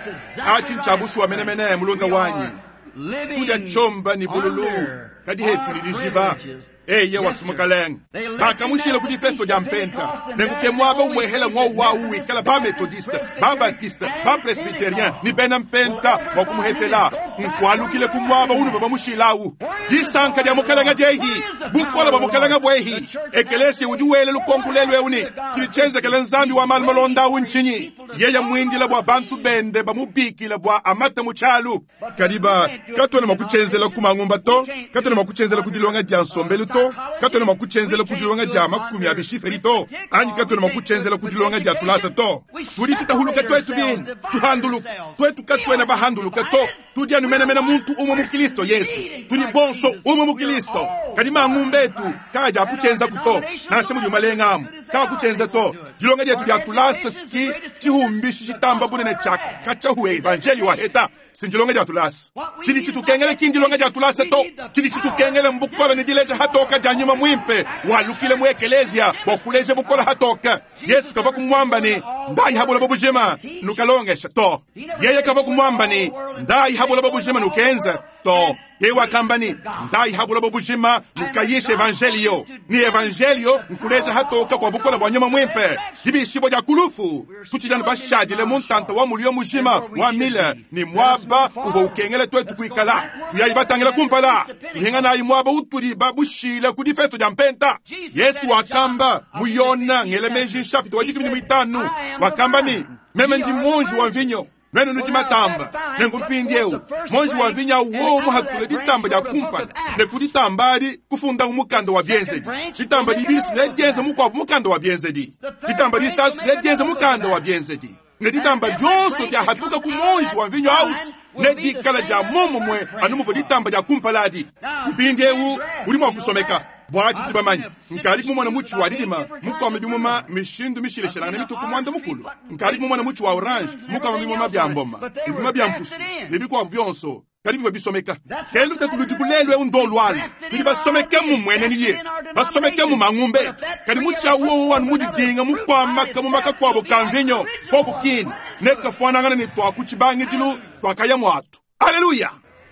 achi nchabushu wa mene mene mulonga wanyi tuja chomba ni bululu kadi hetu ni dishiba eye wasimukaleng bakamushile kudi festo jampenta nenguke mwaba umwehela mwa wawu ikala ba metodiste ba batiste ba presbyterien ni bena mpenta wakumuhetela nkwalukile kumwaba unu baba mushilawu disanka dia mukalenga jehi bukola ba mukalenga bwehi ekelesi ujuwele lukonkulelwe uni tilichenze kele nzambi wa malmalonda unchinyi yeye mwindila bwa bantu bende ba mubikila bwa amata muchalu kadiba katone makuchenzela kumangumba to katone makuchenzela kudilonga jansombe to katone makuchenzela kudilonga ja makumi abishiferi to ani katone makuchenzela kudilonga ja tulasa to tuli tutahuluka twetu bin tuhanduluka twetu katwena bahanduluka to tudia numene mena muntu umo mukristo Yesu tuli bonso umo mukristo kadima ngumbetu kaja kuchenza kuto nashe mujuma lengamu ka kuchenza to dilonga ja tudia tulasa ski chihumbishi chitamba bunene chaka chahuwe evangelio wa heta sinjilonga ja tulasa chili chitukengele kinjilonga ja tulasa to chili chitukengele mbukola ni dileje hatoka janyuma mwimpe walukile mwekelezia wakuleje bukola hatoka Yesu kava kumwamba ni ndai habula babujema nukalongesha to yeye kava kumwamba ni ndai habula babujema nukenza to yeye wakamba ni ndai habula babujema nukayisha evangelio ni evangelio nkuleje hatoka kwa bukola bwanyuma mwimpe dibishibo ja kulufu tuchijana bashadi le muntanta wa mulio mujima wa mile ni mwaba ubo ukengele twetu kuikala tuyayibatangela kumpala tuhenga na imwaba uturi babushile kudi festo jampenta Yesu wakamba muyona ngele meji chapter wajikimi ni mitanu wakamba ni meme ndi monju wa vinyo nenu ndi matamba nengumpindieu monju wa vinya wo muhatule ditamba ja kumpala ne kuditambadi kufunda umukando wa bienzedi ditamba di bisi ne genze mukwa umukando wa bienzedi ditamba di sas ne genze mukando wa bienzedi ne ditamba jonso ja hatuka ku monju wa vinyo house ne dikala ja momo mwe anumuvo ditamba ja kumpaladi mpindieu ulimo kusomeka bwaji tibamanyi nkali kumwana muchu wa didima muko amedumuma mishindu mishileshela na mituku mwanda mukulu nkali kumwana muchu wa orange muko amedumuma byamboma ibuma byampusu nebiko byonso kali bwe bisomeka kelu tatuludikulelwe undolwalo tuli basomeke mu mwene ni yetu basomeke mu mangumbe kali mucha wo wan mudidinga mukwama kamumaka kwabo kanvinyo pokukini nekafwanangana ni twakuchibangi tilu twakaya mwatu haleluya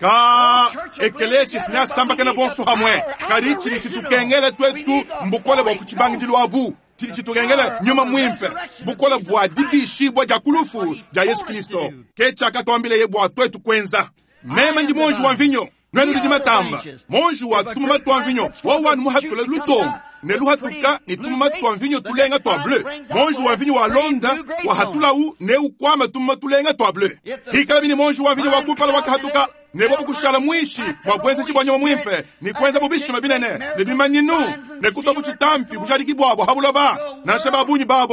ka ekelesi sina samba kana bonso hamwe kali chili chitukengele twetu mbukole bwa kuchibangi tilu abu chili chitukengele nyuma mwimpe bukole bwa dibishi bwa jakulufu ja Yesu Kristo kecha katwambile yebwa twetu kwenza mema ndi monju wa mvinyo nwenu ndi matamba monju wa tuma matwa mvinyo wa wanu muhatule lutongo ne luhatuka ni tuma matwa mvinyo tulenga twa bleu monju wa mvinyo wa londa wa hatula u ne ukwama tuma tulenga twa bleu hikala bini monju wa mvinyo wa kupala wakahatuka ne bobo kushala mwishi wa bwenze chibwanyo mwimpe ni kwenza bubishi mabinene ne bimanyinu ne kutobu chitampi bushadi kibwabo habula ba na shababunyi babo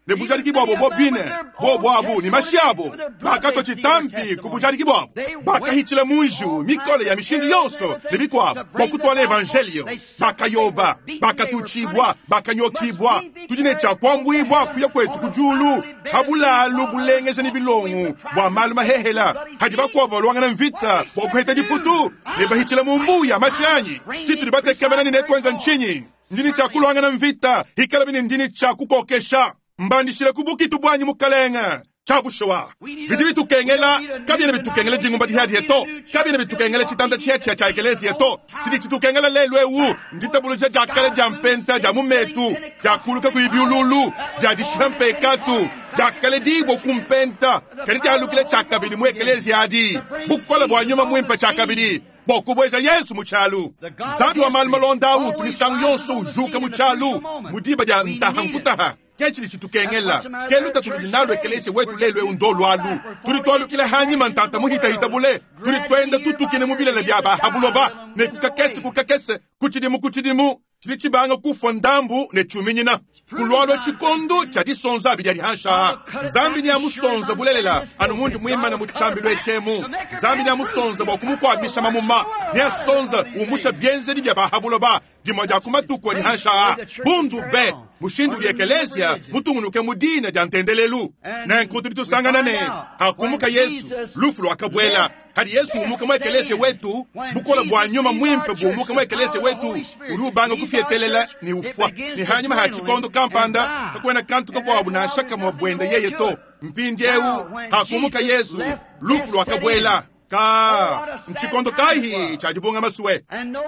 ne bujariki bwabo bobine bobo abu ni mashabo bakato chitampi kubujariki bwabo bakahitile munju mikole ya mishindi yonso ne bikwabo bokutwala evangelio bakayoba bakatuchibwa bakanyokibwa tujine chakwambwibwa kuya kwetu kujulu habulalu bulengeze ni bilongu bwa malu mahehela haji bakwabo lwangana mvita bokuheta difutu ne bahitile mumbuya mashanyi tituri batekemenani netwenza nchinyi ndini chakulwangana mvita hikala bini ndini chakukokesha mbandishile kubukitu bwanyi mukalenga chabushowa biti bitukengela kabine bitukengela jingumba dihadi eto kabine bitukengela chitanda chihetia cha ekelezi eto chidi chitukengela lelwewu nditabuluja jakale jampenta jamumetu jakuluka kuibiululu jadishampe katu jakale dibo kumpenta kani jalukile chakabidi mu ekelezi adi bukola bwanyuma mwimpa chakabidi bokubweza Yesu muchalu zambi wa malmalondawu tunisangu yonso ujuka muchalu mudiba ja ntahankutaha kechili chitukengela keluta tulujinalo ekelesi wetu lelwe undolu alu tulitolu kile hanyima ntanta muhita hitabule tulitwenda tutukine mubile na biaba habuloba ne kukakese kukakese kuchidimu kuchidimu chili chibanga kufwa ndambu ne chuminyina kulwalo chikondo chadi sonza bidari hansha zambi ni amusonza bulelela anu mundu muima na muchambi lwe chemu zambi ni amusonza wakumukwa misha mamuma ni asonza umusha bienze di biaba habuloba di moja kumatuko ni hansha bundu be mushindu liekelezia mutungunuke mudina jantendelelu na nkutu sanganane hakumuka Yesu lufu lwakabwela hadi Yesu umuka mwekeleze wetu bukola bwanyuma mwimpe bumuka mwekeleze wetu urubanga kufietelela ni ufwa ni hanyuma hachikondo kampanda kakwena kantu kakwabu na shaka mwabwenda yeye to mpindiewu hakumuka Yesu lufu lwakabwela ka nchikondo kahi chajibunga maswe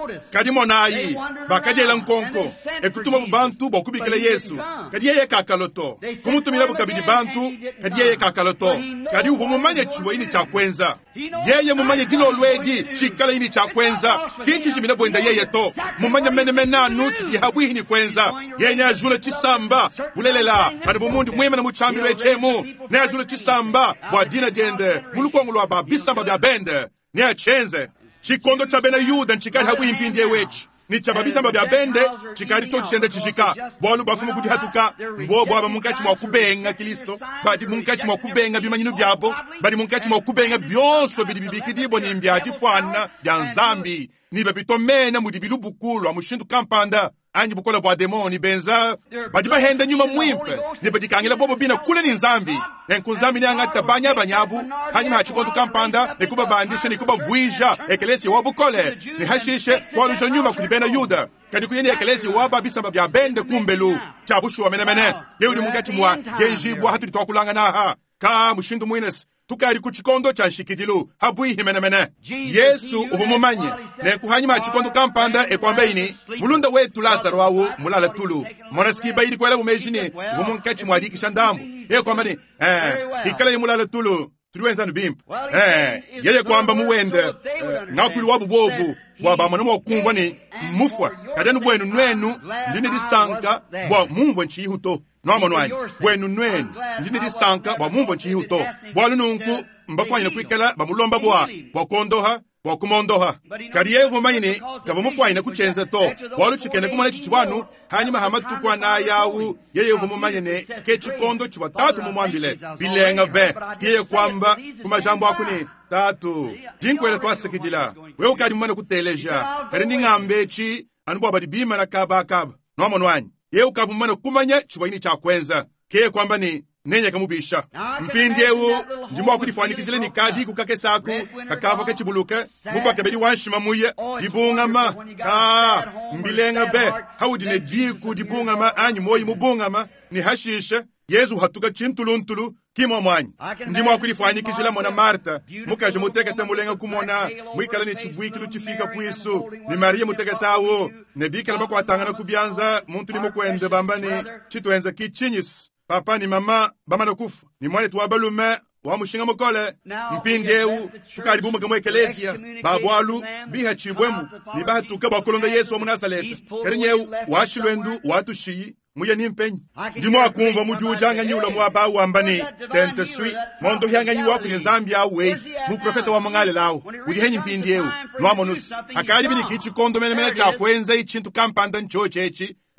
kadimonayi bakajela nkonko ekutuma bantu bokubikile Yesu kadi yeye kakaloto kumutumira bukabidi bantu kadi yeye kakaloto kadi uvumumanye chiwe ini chakwenza yeye mumanye dilo lweji chikala ini chakwenza kinchi shimina bwenda yeye to mumanye mene menanu chidi habwi ni kwenza yeye ajule chisamba bulelela adabu mundu mwema na muchambiro echemu ne ajule chisamba bwa dina dende mulukongo lwa babisamba bya bende ni achenze chikondo cha bena yuda nchikari habu impindie wechi ni chababisamba bya bende chikari cho chende chishika bwalu bafumu kuti hatuka mbobo aba munkachi mwakubenga Kristo badi munkachi mwakubenga bimanyinu byabo badi munkachi mwakubenga byonso bidi bibikidibo ni mbyati fwana bya nzambi ni babitomena mudibilu bukulu amushindu kampanda anyi bukola bwa demoni benza badi bahenda nyuma mwimpe ni badi kangela bobo bina kule ni nzambi enkunzambi ni angata banya banyabu hanyuma hachikondo kampanda ni kuba bandisha ni kuba vuija ekelesi wabukole ni hashishe kwa lusha nyuma kulibena yuda kadi kuyeni ekelesi waba bisamba bya bende kumbelu chabushu wa mene mene yeudi mungachi mwa genjibwa hatu litokulanga naha ka mushindu mwines tukari kuchikondo cha nshikidilu habui himene mene Yesu ubumumanye ne kuhanyima chikondo kampanda ekwambeini mulunda wetu Lazaro wawu mulala tulu monaski bayiri kwela bumejini ubumunkachi mwadiki shandambu ye kwambani eh ikala yimulala tulu tuliwenza nubimpu eh yeye kwamba muwende eh, nakuli wabu bobu waba mwana mwakumva ni mufwa kadenu bwenu nwenu ndini disanka bwa mumva nchihuto noamano wanyi bwenu nwenu ndini disanka bwa mumva nchihuto bwalu nunku mbakwanyina kwikala bamulomba bwa bwakondoha bwakumondoha kadi yevu manyini kava mufwanyina kuchenze to bwalu chikene kumana chichwanu hanyuma hamatukwa na yawu yeyevu mumanyine kechikondo chiwa tatu mumwambile bilenga be kiye kwamba kumajambo akuni tatu jinkwele twasikijila wewe kadi mwana kuteleja kadi ningambechi anubwa badi bima na kaba akaba noamano wanyi yewe kavu mwana kumanya chiwaini cha kwenza kiye kwamba ni nenye kamubisha mpindiewu njimwa kudifanikizile ni kadi kukake saku kakava kechibuluke mupa kebedi wanshima muye dibungama ka mbilenga be haudine diku dibungama anyi moyi mubungama ni hashishe Yesu hatuka chintuluntulu kimo mwanyi ndimwa kudifanikizile mwana Marta mukaje muteketa mulenga kumona mwikala ni chibwikilu chifika kuisu ni Maria muteketawo nebikala bako atangana kubyanza muntu ni mukwende bambani chitwenza kichinyis papa ni mama bamana kufa ni mwane tuwabalume wa mushinga mukole mpindiewu tukaribu mugamwe ekelezia babwalu biha chibwemu ni batuka bakolonga Yesu wa Munazareta karinyewu washilwendu watushiyi muye nimpenyi ndimo akumva mujujanga nyula mwaba wambani tente swi mondo hyanga nyi wakunye Zambia we mu profeta wa mangale lawo udi henyi mpindiewu noamonus akali bini kichi kondo mene mene cha kwenza ichintu kampanda nchochechi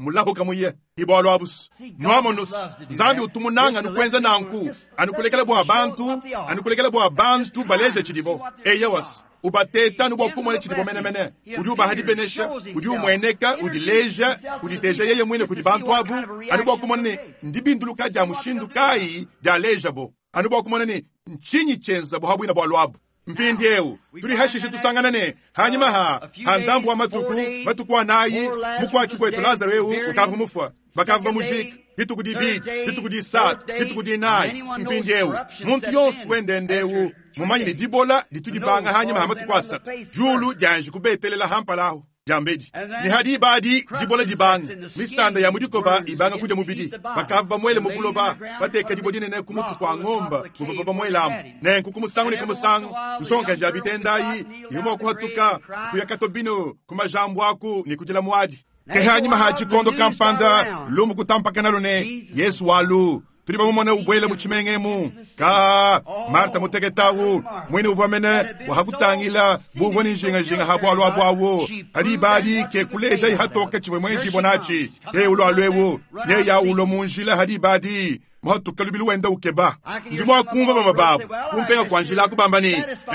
mulahuka muye ibolo abus nomonus zambi utumunanga nukwenza nanku anukulekele bwa bantu anukulekele bwa bantu baleje chidibo eyawas ubateta nubo kumone chidibo mene mene udi ubahadi benesha udi umweneka udi leja udi teja yeye mwene kudi bantu abu anubo kumone ndibinduluka ja mushindu kai ja leja bo anubo kumone ni nchinyi chenza bo habu ina bo abu mpindi ewu turi hashishi tusanganane hanyuma ha handambu wa matuku matuku wa nayi muku wa chukwe tulaza wewu ukavu mufwa bakavu bamujik hitu kudi bid hitu kudi sat hitu kudi nayi mpindi ewu muntu yonsu wende ndewu mumanyi ni dibola ditudibanga hanyuma ha matuku wa sat julu janji kubetelela hampalahu jambedi ni hadi badi dibola dibanga misanda ya mudikoba ibanga kuja mubidi bakavu bamwele mukuloba bateka dibodine ne kumutu kwa ngomba kuva bamwelamu ne nkukumusangu ni kumusangu kusonga jabitendayi yimo kuhatuka kuyakatobino kumajambu aku ni kujila mwadi kehanyima haji kondo kampanda lumu kutampakana lune Yesu walu turi bamumona ubwele buchimengemu ka Marta mutegetawu mwene uvamene wahakutangila buvoni njinga jinga habwalo abwawo hadi badi ke kuleja ihatoka chibwe mwenji bonachi e ulo alwewo ne ya ulo munjila hadi badi mhatu kalubilu wenda ukeba ndimo akumva bamababu kumpenga kwanjila kubambani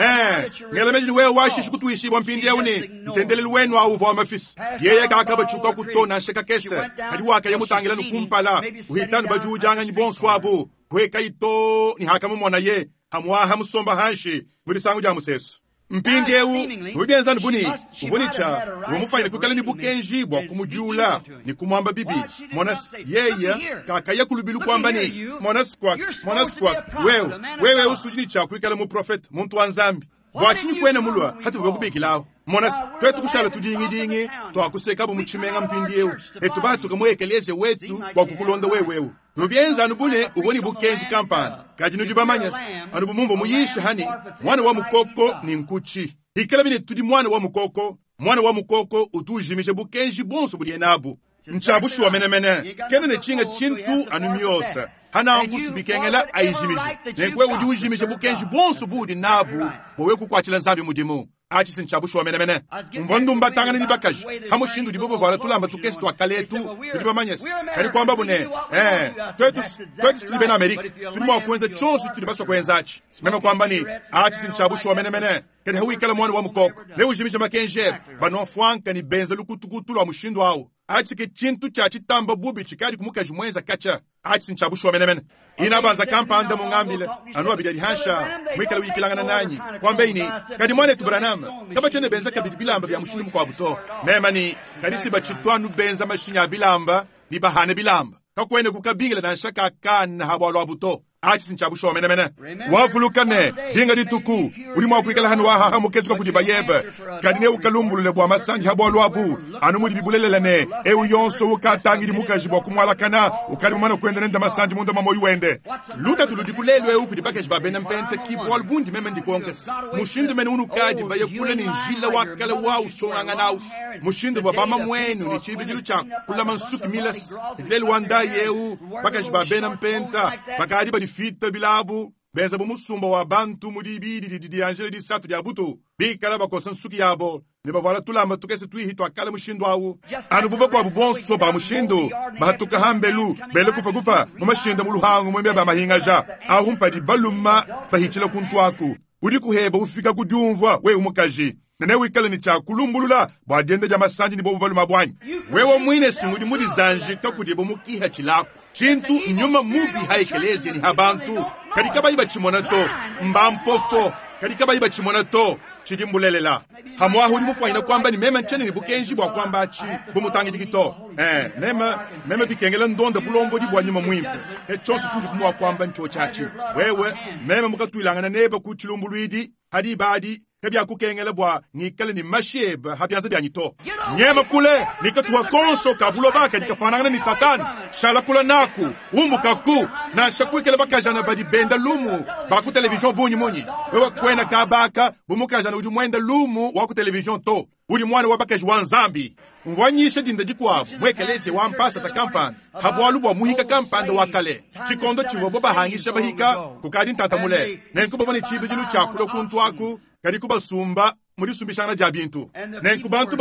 eh ngelemeji wewe washishi kutuishi bompindi yauni ntendele wenu au vo mafis yeye kakaba chuka kutona sheka kese hadi waka yamutangila nukumpala uhitanu bajujanga ni bonswabo kweka ito ni hakamu mona ye hamwa hamusomba hanshi muri sangu ja museso mpindi ewu ugenza nbuni ubunicha umufanya kukala ni bukenji bwa kumujula ni kumwamba bibi monas yeye kaka yakulubilu kwamba ni monas kwa monas kwa wewe wewe usujini cha kwikala mu prophet muntu wanzambi bwachini kwene mulwa hatu vukubikilao monas twetu kushala tujingi dingi to akuseka bu muchimenga mpindi ewu etubatu kamwekeleze wetu kwa kukulonda wewe rubienza anubune uboni bukenji kampani kajinu jibamanyas anubumumbo muyisha hani mwana wa mukoko ni nkuchi ikala bine tudi mwana wa mukoko mwana wa mukoko utujimishe bukenji bonso bulienabu nchabushi wa menemene kene ne chinga chintu anumiosa hana ankusi bikengela aijimije nekwe udi ujimishe bukenji bonso budi nabu bowe kukwachila nzambi mudimu achi sinchabushi wa menemene mvondo mbatangani ni bakaji hamushindu dibobo vala tulamba tukesi tuwa kaletu tudiba manyesi kani kwamba bune eh twetus twetus tudibe na Amerika tudiba wakuenza chonsu tudiba so kuenza achi mema kwamba ni achi sinchabushi wa menemene kani hawi kala mwana wa mukoko leo ujimishe makenje bano fwanka ni benza lukutukutulu wa mushindu hao achi ke chintu cha chitamba bubi chikari kumuka jumwenza kacha achi sinchabushi wa menemene inabanza kampanda mungambile anu abidali hansha mwikala wikilangana nanyi kwamba ini kadi mwane tuburanama kaba chene benza kabidi bilamba bya mushindu mkwa buto mema ni kadisi bachitwanu benza mashinya bilamba ni bahane bilamba kakwene kukabingila na nshaka kana habwalo abuto achi sinchabushi wa menemene wavulukane dinga dituku uri mwa kwikala hanu waha hamukezuka kudiba yebe kadine ukalumbulule bwa masanji habwalo abu anu mudi bibulelelane ewu yonso ukatangiri mukajibwa kumwalakana ukari mwana kwenda nenda masanji munda mamoyu wende luta tuludi kulelwe ewu kudiba kejiba bena mpente kipu albundi meme ndikonkes mushindi mene unu kadi baye kule ni njila wakale wa usonanga na us mushindi wa bama mwenu ni chibi jilu cha kula mansuki milas idileli wanda yewu baka jiba bena mpenta baka adiba fita bilabu benza bumusumba wa bantu mudibidi di di angele di satu di abuto bikala bakosan suki yabo ne bavala tulamba tukese tuihito akala mushindo awu anu buba kwa bubonso ba mushindo bahatuka hambelu bele kupa kupa mumashinda muluhangu mwembe ba mahingaja ahumpa di baluma bahichila kuntwaku uri kuheba ufika kujumva we umukaji nene wikala ni chakulumbulula bwagende ja masanji ni bobo baluma bwanyi wewe mwine singudi mudi zanji kakudebo mukiha chilako chintu nyuma mubi haikelezi ni habantu kadika bayi bachimonato mbampofo kadika bayi bachimonato chidimbulelela hamwahu ni mufwaina kwamba ni mema nchene ni bukenji bwa kwamba chi bumutangi dikito eh mema mema bikengela ndonda bulombo di bwa nyuma mwimpe e chonso chintu kumwa kwamba ncho chachi wewe mema mukatwilangana neba kuchilumbulwidi hadi badi kabya kukengela bwa ngikale ni masheba habyanza byanyito nyema kule nikatuwa konso kabulo baka dikafanana ni satani shala kula naku umuka ku na shakwikele bakajana badi benda lumu baku television bunyi munyi wewe kwena kabaka bumukajana uju mwenda lumu waku television to uli mwana wabakaji wanzambi mvanyisha dinda jikwabo mwekeleze wampasa ta kampani habwalu bwa muhika kampani wakale chikondo chivobo bahangisha bahika kukadi ntatamule nenkuba vani chibe jilu chakulo kuntu waku kadi kuba sumba muri sumbishana jabintu nenkuba ntu bava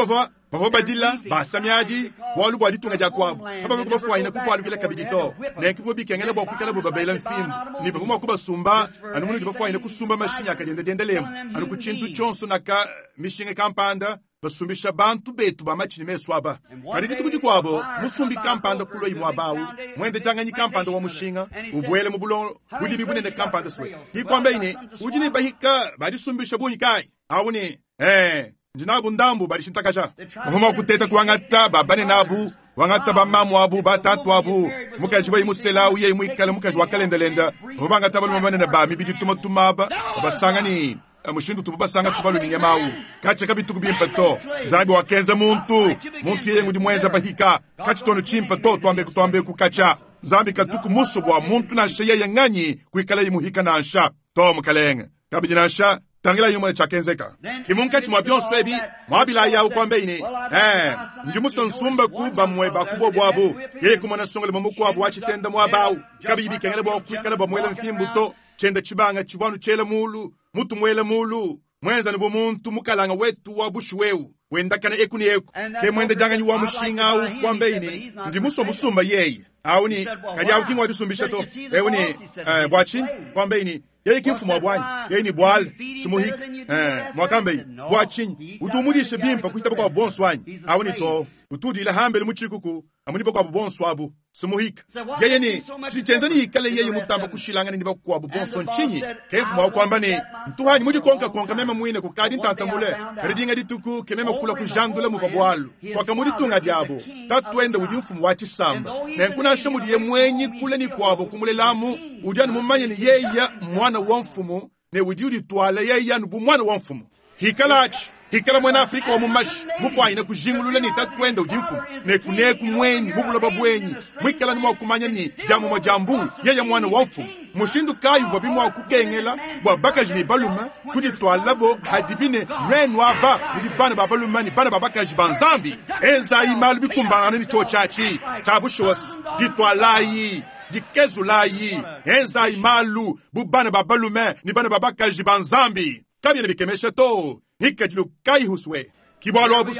baho badila basamyadi walu bwali tunga jakwabo aba ko bafwa ina kupwalu kile kabigito ne kivo bikengele bwa kukala bo babela mfimbo ni bafuma ko basumba anumuni bafwa ina kusumba mashinya kadende dendelem anu kuchintu chonso naka mishinga kampanda basumbisha bantu betu bamachini meswaba kali ditukuti kwabo musumbi kampanda kulo imwa bawu mwende janganyi kampanda wa mushinga ubwele mubulo budi bibune kampanda swe hikwamba ine ujini bahika badi sumbisha bunyi kai awuni eh ndinabu ndambu badi shintakaja bafuma kuteta kuangata babane nabu wangata bamamu abu batatu abu mukaji bayi musela uye muikala mukaji wakalendalenda banga tabalu mamane na ba mibidi tumatumaba basangani mushindu tubasanga tubalu ni nyamawu kache kabitu bimpato zabi wakenza muntu muntu yeye ngudi mweza bahika kache tono chimpato twambe twambe kukacha zambi katuku muso bwa muntu na sheye yanganyi kuikala yimuhika na ansha to mukalenga kabijina ansha tangila yumwe chakenzeka kimunka chimwa byonso ebi mwabila yawo kwambe ine eh ndimuso nsumba kuba mweba kubo bwabo yeye kumana songole mumu abo wachitenda mwabawu kabibi kengele bwa kuikala bwa mwele mfimbuto chenda chibanga chivanu chela mulu mutu mwele mulu mwenza ni bumuntu mukalanga wetu wa bushu wewu wenda kana eku ni eku ke mwenda janganyi wa mushinga au kwambe ini ndi muso musumba yeye au ni kadi au kingwa dusumbisha to ewu ni bwachi kwambe ini yeye kifu mwabwanyi yeye ni bwal sumuhik mwakambe bwachi utumudishe bimpa kuhita kwa bonswanyi au ni to utudi ila hambele muchikuku amunipa kwa bonswabu sumuhika yeye ni chichenza ni ikale yeye mutamba kushilanga ni bakwa bonso nchinyi kefu mwa kwamba ni mtuhanyi muji konka konka mema mwine ku kadi ntantambule redinga dituku kemema kula ku jandule mu babwalu kwa kamudi tunga diabo tatwende udi mfumu wa chisamba na kuna shamudi ye mwenyi kule ni kwabo kumulelamu ujani mumanye ni yeye mwana wa mfumu ne udi udi twala yeye nubu mwana wa mfumu hikalachi hikala mwana Afrika wa mumashi mufwa ina kujingulule ni tatwende ujimfu ne kuneku mwenyi mubula babwenyi mwikala ni mwakumanya ni jamu majambu yeye mwana wa mfumu mushindu kayu wabi mwa kukengela bwa bakaji ni baluma kudi twalabo hadibine mwenu aba udi bana babaluma ni bana babakaji banzambi eza imalu bikumbana ni chochachi chabushowas di twalayi di kezulayi eza imalu bubana babalume ni bana babakaji banzambi kabye ne bikemesha to hikajilu kai huswe kibalo abus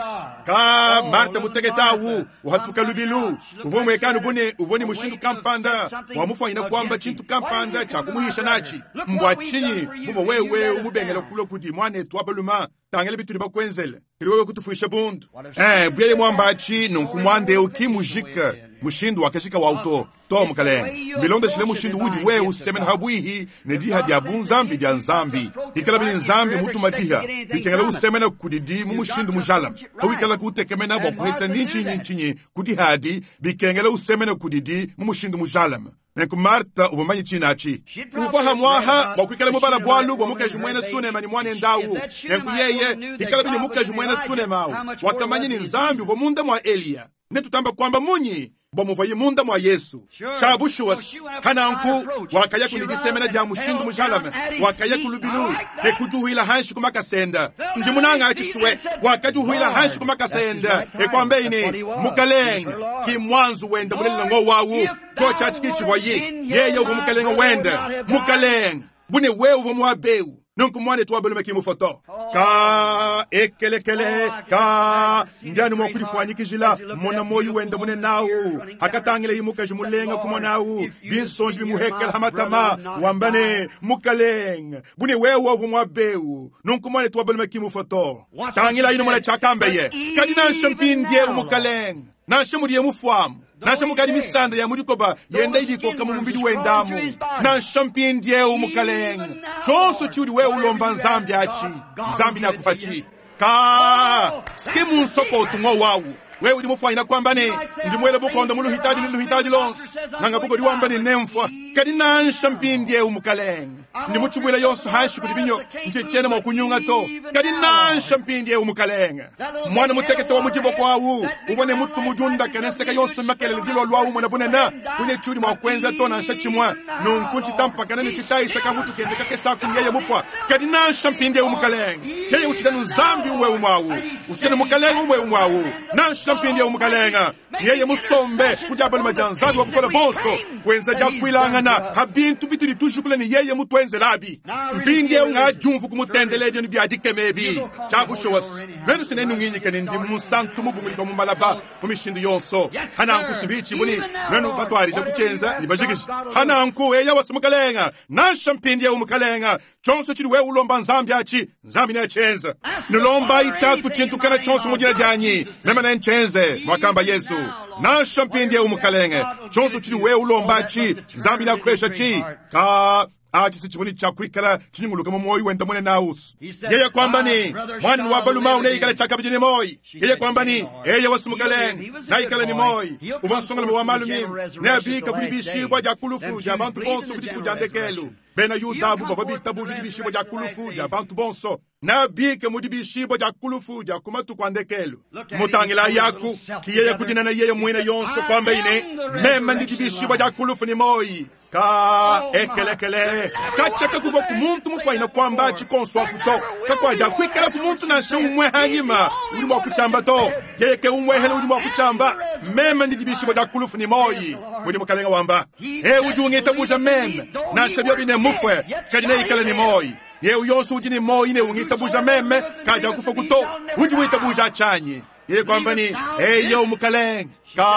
ka marta mutegetawu uhatuka lubilu uvomwe kanu bune uvoni mushindu kampanda wa mufa ina kwamba chintu kampanda cha kumuhisha nachi mbwachinyi muvo wewe umubengela kulo kudi mwane twabaluma tangele bituri bakwenzele kiriwewe kutufuisha bundu eh buyeye mwambachi nunkumwande ukimujika mushindu wakashika wa auto tom kalen milonda shile mushindu wudi we usemen habwihi ne diha dia bunzambi dia nzambi ikala bin nzambi mutu madiha ikengala usemena kudidi mu mushindu mujalam awikala kutekemena bo kuheta ninchi ninchi kudihadi bikengala usemena kudidi mu mushindu mujalam Nenku Marta ubumanyi chinachi. Ufaha mwaha wakwikala mubala bwalu wa muka jumwena sunema ni mwane ndawu. Nenku yeye hikala bini muka jumwena sunema watamanyi ni nzambi wa munda mwa Elia. Netutamba kwamba munyi bamuvaye munda mwa Yesu. Chabushuwas hananku wakaya kunigisemena ja mushindu mujalame wakaya kulubilu ne kujuhila hanshi kumaka senda. Njimunanga akisuwe wakajuhila hanshi kumaka senda e kwamba ini mukaleng ki mwanzu wenda mulele ngo wawu chocha chikichi wayi yeye uvo mukalenga wenda mukaleng bune wewe uvo mwabeu nunku mwane tuwabelume ki mufoto ka ekelekele ka ndiani mwakulifwanyikijila mona moyu wenda mune nawu hakatangile himuka jimulenga kumonawu binsonji bimuhekela hamatama wambane mukaleng bune wewe uvo mwabeu nunku mwane tuwabelume ki mufoto tangila ino mwana chakambeye kadina nshampindie umukaleng nanshamudiye mufwamu Nasha mukadi misanda ya mudikoba yenda idiko kama mumbidi wendamu na shampindie umukaleng choso chudi we ulomba nzambi achi nzambi na kupachi ka skimu nsoko utungo wawu we udi mufanya kwamba ne ndi mwele bukonda mulu hitaji nilu hitaji lons nanga buko diwamba ni nemfwa kadi na shampindie umukaleng ndi muchubwela yonso hashi kudibinyo nje chene mwakunyunga to kadi na shampindie umukaleng mwana muteketo wa mujibo kwa wu ubone mutu mujunda keneseka yonso makele ndilo lwawu mwana bunena kune chudi mwakwenza to na nshachimwa nunkunchi tampa kanani chitai saka mutu kendeka kesaku yeye mufwa kadi na shampindie umukaleng yeye uchidanu zambi uwe umwawu uchidanu mukaleng uwe umwawu na shampindie umukalenga yeye musombe kujabali majanzabi wakukola bonso kwenza jakwilanga mona habintu bitiri tushukule ni yeye mutwenze labi mbinge unga jumvu kumutendeleje ni biadike mebi chabushowas benu sinenu nginyi kanindi musantu mubumulika mu malaba mu mishindu yonso hana nkusibichi buni benu batwarije kuchenza ni bajigishi hana nku eya wasumukalenga na shampindi umukalenga chonso chiri we ulomba nzambyachi nzambi na chenza nilomba itatu chintu kana chonso mujina janyi mema na nchenze mwakamba Yesu na shampindi umukalenga chonso chiri we ulomba chi nzambi na kwesha chi ka ati sichiboni cha kwikala chinyunguluka mu moyo wenda mwene naus yeye kwamba ni mwana wa baluma unaikala chaka bijini moyi yeye kwamba ni yeye wasumukaleng na ikala ni moyi ubansongala wa malumi ne abika kuli bishibwa ja kulufu ja bantu bonso kuti kujandekelu bena yutabu bavabita buju di bishibwa ja kulufu ja bantu bonso na abika mudi bishibwa ja kulufu ja kumatu kwandekelu mutangila yaku ki yeye kutina na yeye mwene yonso kwamba ine mema ndi bishibwa ja kulufu ni moyi ka ekelekele kachaka kuva kumuntu mufaina kwamba chikonswa kuto kakwaja kwikala kumuntu na se umwe hanyima uri mwa kuchamba to yeke umwe hele uri mwa kuchamba mema ndi dibishibwa ja kulufu ni moyi uri mukalenga wamba he ujunge tabusha mema na shabio bine mufwe kajine ikala ni moyi ye uyonsu ujini moyi ne ungita busha meme kaja kufa kuto uji wita busha chanyi ye kwamba ni hey yo mukalenga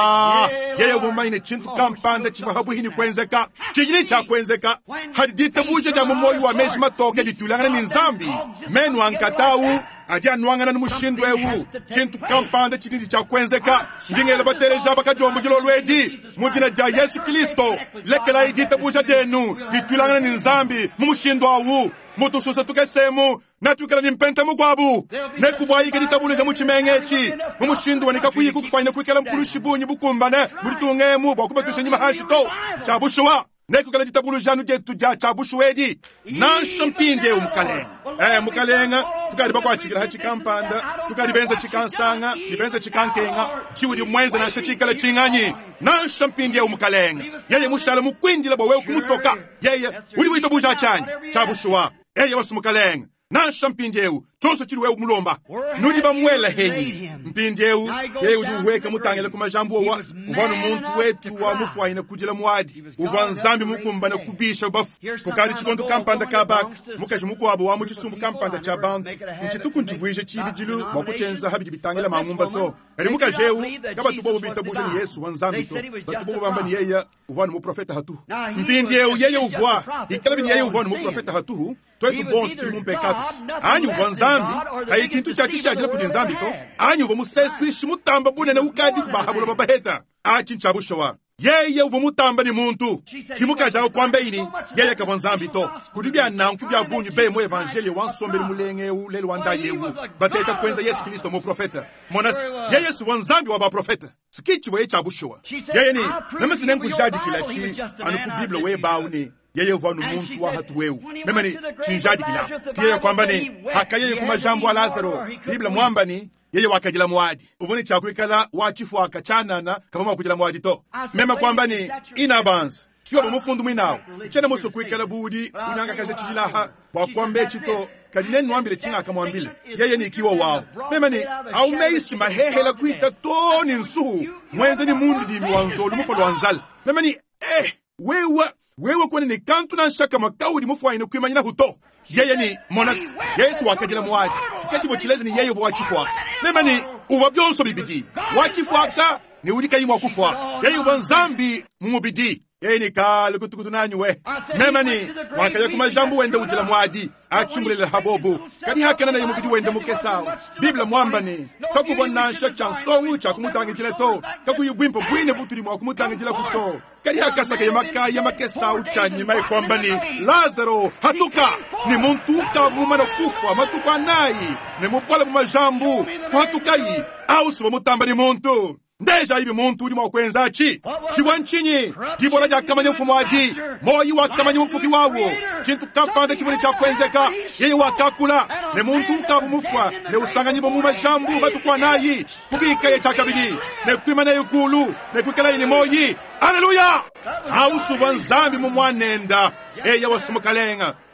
ka yeye vumaine chintu kampanda chifahabu hini kwenzeka chijini cha kwenzeka hadita buje ja moyo wa meji matoke ditulangana ni nzambi menu ankatau aja nwangana numushindu ewu chintu kampanda chijini cha kwenzeka ngingela batereja bakajombo jilo lwedi mujina ja Yesu Kristo lekela idita buje denu ditulangana ni nzambi mumushindu awu mutu susa tukesemu natukela ni mpenta mugwabu nekubwa yike ditabuleza muchimengechi mumushindu wanika kuyiku kufanya kwikela mkurushibunyi bukumbane bulitungemu bwakubatusha nyima hashito chabushuwa nekukela ditabulujanu jetu ja chabushuwedi nanshampinde umukalenga eh mukalenga tukali bakwa chikila hachikampanda tukali benza chikansanga libenza chikankenga chiwudi mwenza na shachikala chinganyi nanshampinde umukalenga yeye mushala mukwindila bwawe kumusoka yeye uli wito buja chanyi chabushuwa yeye wasumukalenga na shampindeu chonso chiri wewe mulomba nudi bamwela henyi mpindeu yeye udi uweka mutangele kumajambo wa ubona umuntu wetu wa mufwaina kujila mwadi uvanzambi mukumbana kubisha ubafu kukari chikondo kampanda kabaka mukaji mukwabo wa muchisumbu kampanda cha bantu nchituku nchivuisha chibi jilu wakuchenza habiji bitangela mamumba to kari mukajeu kaba tubobo bitabuja ni Yesu wanzambi to batubobo bamba ni yeye uvana mu profeta hatu mpindeu yeye uvwa ikalabi ni yeye uvana mu profeta hatu twetu bonsu tuli mumpekatus anyu vanzambi kayi chintu cha chishajila kudi nzambi to anyu uva musesu ishi mutamba bunene ukadi kubahabula babaheta achi nchabushowa yeye uva mutamba ni muntu kimukaja kwambe ini yeye ka vanzambi to kudibya nanku bya bunyu be mu evangelie wansombele mulenge u lelo wanda yewu bateta kwenza Yesu Kristo mu profeta monas yeye su vanzambi wa ba profeta sikichi wa chabushowa yeye ni namesine nkujaji kila chi anu ku biblia we bauni yeye uvanu muntu wa hatu wewu mema ni chinjaji gila yeye kwamba ni haka yeye kumajambo wa Lazaro biblia mwamba ni yeye wakajila mwadi uvuni chakwikala wachifu wakachanana kama wakujila mwadi to mema kwamba ni inabanza kiwa mumufundu mwinao chena musu kwikala budi unyanga kasha chijilaha wakwambe chito kadine nwambile chinga akamwambile yeye ni ikiwa wao mema ni au meisi mahehela kuita toni nsuhu mwenze ni mundi dimi wanzolu mufalo wanzal mema ni eh wewa wewe kwani ni kantu na shaka makawudi mufwaine kwimanyina huto yeye ni monas Yesu wakajila mwadi sikechi bochilezi ni yeye wachifu mema ni uva byonso bibidi wachifu aka ni ulika yimwa kufwa yeye uva nzambi mumubidi yeye ni kale kutukutu nanywe mema ni wakaya kumajambu wende ujila mwadi achimbulele habobu kadi hakena na yimukidi wende mukesao biblia mwamba ni kakubona sha chansongu cha kumutangijile to kakuyubwimpo bwine buturi mwa kumutangijila kuto kadi hakasaka yamaka yamakesao chanyi mai kwamba ni Lazaro hatuka ni muntu kavuma na kufa matuka nayi ni mupala mu majambu kwatukai au sibo mutamba ni muntu ndeja ibi muntu uri mokwenza chi chiwanchinyi dibora ja kamanya mfumo adi moyi wa kamanya mfuki wawo chintu kampanda chiboni cha kwenzeka yeye wakakula ne muntu kavumufwa ne usanganyi bomu majambu batukwa nayi kubika ye chakabidi ne kwimana yukulu ne kwikala ni moyi haleluya ausu vanzambi mu mwanenda eya wasumukalenga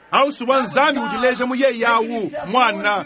au si wanzambi udileje muye yawu mwana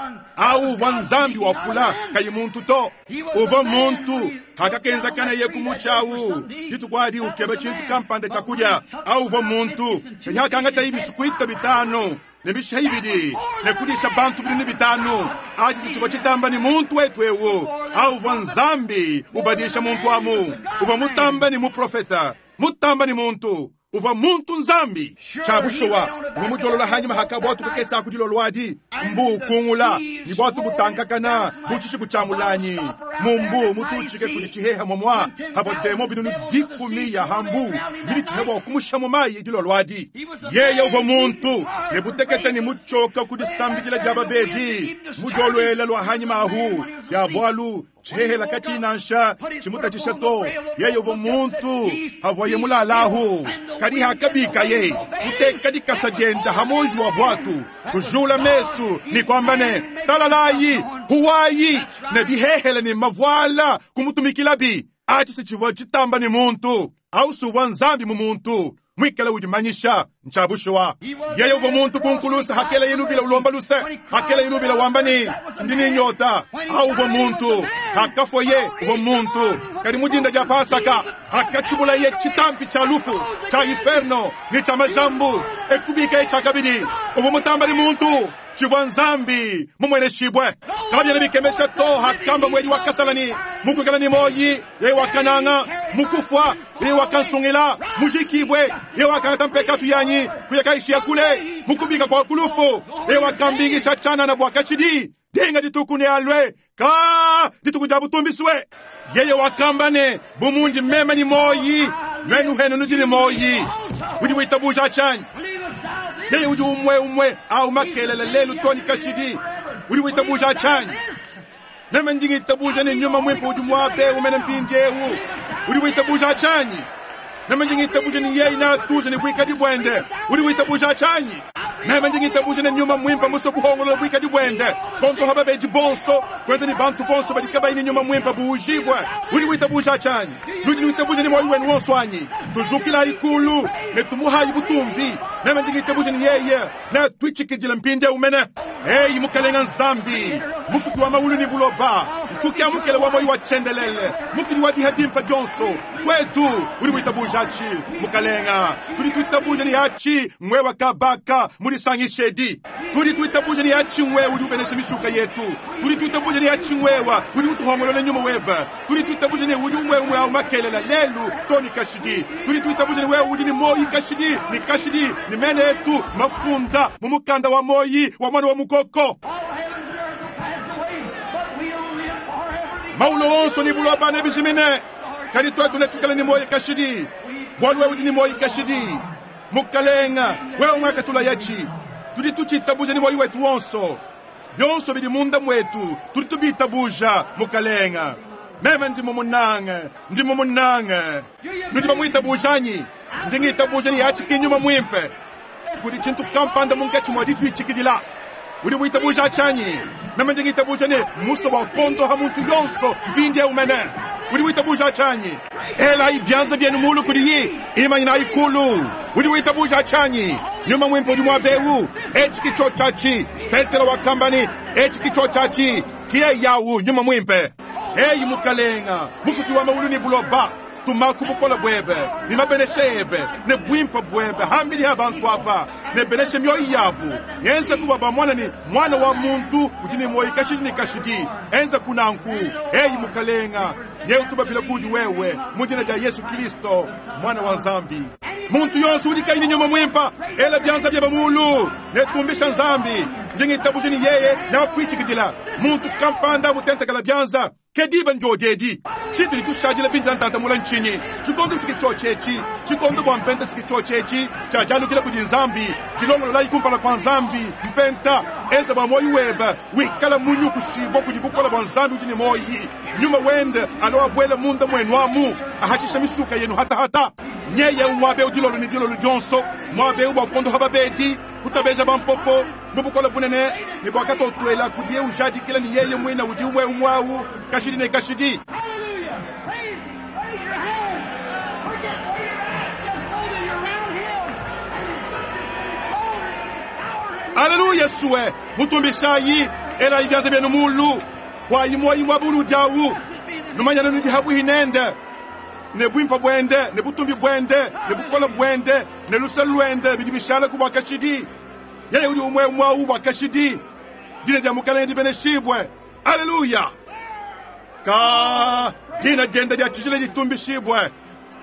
au wanzambi wakula kayi muntu to uva muntu hakakenza kana ye kumuchawu itukwadi ukebe chintu kampande chakuja au uva muntu yakanga taibisukwita bitano nebishayibidi nekudisha bantu bini bitano achi chichiko chitamba ni muntu wetu ewo au wanzambi ubadisha muntu amu uva mutamba ni muprofeta mutamba ni muntu uva muntu nzambi chabushowa uva mujolola hanyuma haka bwatu kakesa kudilo lwadi mbu kungula ni bwatu butankakana buchishi kuchamulanyi mumbu mutuchike kudichiheha momwa havo demo binunu dikumi ya hambu mini chihebo kumusha mumayi idilo lwadi yeye uva muntu nebutekete ni muchoka kudisambikila jababedi mujolwela lwa hanyuma ahu ya bwalu chehela kachinansha chimutachisha to yeye uva muntu havoye mulalahu kadi hakabika ye mtekadi kasagenda hamonji wa bwatu kujula mesu ni kwambane talalayi huwayi ne bihehele ni mavwala kumutumikilabi achi sichivo chitamba ni muntu au suwa nzambi mu muntu mwikala ujimanyisha nchabushowa yeye uva muntu kunkulusa hakela yinubila ulomba luse hakela yinubila wambani ndini nyota au uva muntu hakafoye uva muntu kadi mujinda ja pasaka hakachibula ye chitampi cha lufu cha inferno ni cha majambu ekubika ye chakabidi uva mutamba ni muntu chibwa nzambi mumwene shibwe kabya nebikemesha to hakamba mweji wakasalani mukukala ni moyi ye wakananga mukufwa ye wakansungila mujikibwe ye wakangata mpekatu yanyi kuyakaishia kule mukubika kwa kulufu ye wakambingisha chana na bwakachidi dinga ditukune alwe ka ditukujabu tumbiswe yeye wakambane bumunji mema ni moyi menu henu nudini moyi uji witabuja chanyi yeye uji umwe umwe au makelele lelu toni kashidi uji witabuja chanyi nema njingi itabuja ni nyuma mwimpo uji mwabe umene mpinjewu uji witabuja chanyi nema njingi itabuja ni yei na tuja ni wika di bwende uji witabuja chanyi nema njingi itabuja ni nyuma mwimpa muso kuhongolo wika di bwende konto haba beji bonso kwente ni bantu bonso badikaba ini nyuma mwimpa buujibwe uji witabuja chanyi nuji witabuja ni mwa weni wonswanyi tujukila ikulu netumuhayi butumbi nema njingi itabuja ni yeye na twichikijila mpinde umene hey mukalenga nzambi mufuki wa maulu ni buloba mfuki amukele wa moyi wa chendelele mufili wa dihadimpa jonso kwetu uri witabujachi mukalenga turi twitabuja ni hachi mwe wa kabaka muri sangi shedi turi twitabuja ni hachi mwe uri ubeneshe mishuka yetu turi twitabuja ni hachi mwewa uri utuhongolole nyuma weba turi twitabuja ni uri umwe umwe au makelela lelu toni kashidi turi twitabuja ni wewe uri ni moyi kashidi ni kashidi ni mene etu mafunda mumukanda wa moyi wa mwana wa mukoko maulo onso ni bulo bane bijimine kadi to tule tukale ni moyi kashidi bwalu wewe ni moyi kashidi mukalenga wewe mwaka tula yachi tuli tuchitabuja ni moyi wetu onso byonso bili munda mwetu tuli tubitabuja mukalenga meme ndimo munanga ndimo munanga ndimo mwitabujani ndingitabuja ni yachi kinyuma mwimpe kudi chintu kampanda mungachi mwadi dichikidila uri witabuja chanyi nama ndingitabuja ni muso wa kondo hamuntu yonso mbinde umene uri witabuja chanyi ela ibyanza byenu mulu kudi yi ima ina ikulu uri witabuja chanyi nyuma mwimpo di mwabewu echiki chochachi petela wa kambani echiki chochachi kie yawu nyuma mwimpe heyi mukalenga mufuki wa maulu ni buloba tumaku bukola bwebe ni mabeneshebe ne bwimpa bwebe hambili abantu apa ne beneshe myoyi yabu yenza kuba ba mwana ni mwana wa muntu utini moyi kashidi ni kashidi enza kunanku heyi mukalenga nye utuba vile kudi wewe mujina ja Yesu Kristo mwana wa nzambi muntu yonsu udika ini nyuma mwimpa ela byanza byeba mulu ne tumbisha nzambi ndingi tabuji ni yeye na kwichikidila muntu kampanda mutenta kala byanza kediba njodedi chitili tushajile binjila ntanta mula nchinyi chikondo siki chochechi chikondo kwa mpenta siki chochechi chajalu kila kuji nzambi jilongolo la ikumpala kwa nzambi mpenta enza ba moyi weba wikala munyu kushibo kujibukola ba nzambi ujini moyi nyuma wende aloa bwele munda mwenuamu ahachisha misuka yenu hata hata nyeye umwabe ujilolo ni jilolo jonso mwabe uba kondo hababedi kutabeja bampofo nubukola bunene ni bwakato tuela kudiye ujadi kila ni yeye mwena udi umwe umwawu kashidi ne kashidi. Haleluya suwe. Mutumbishayi. Ela ibyaze benu mulu. Kwa yimwa yimwa bulu jawu. Numanya nudi habu hinende. Ne bwimpa bwende. Ne butumbi bwende. Ne bukola bwende. Ne lusa luende. Bidi bishala kuwa kashidi. Yeye uli umwe umwa uwa kashidi. Dina jamukale ndi bene shibwe. Haleluya. Ka. Dina genda dia tijile di tumbi shibwe.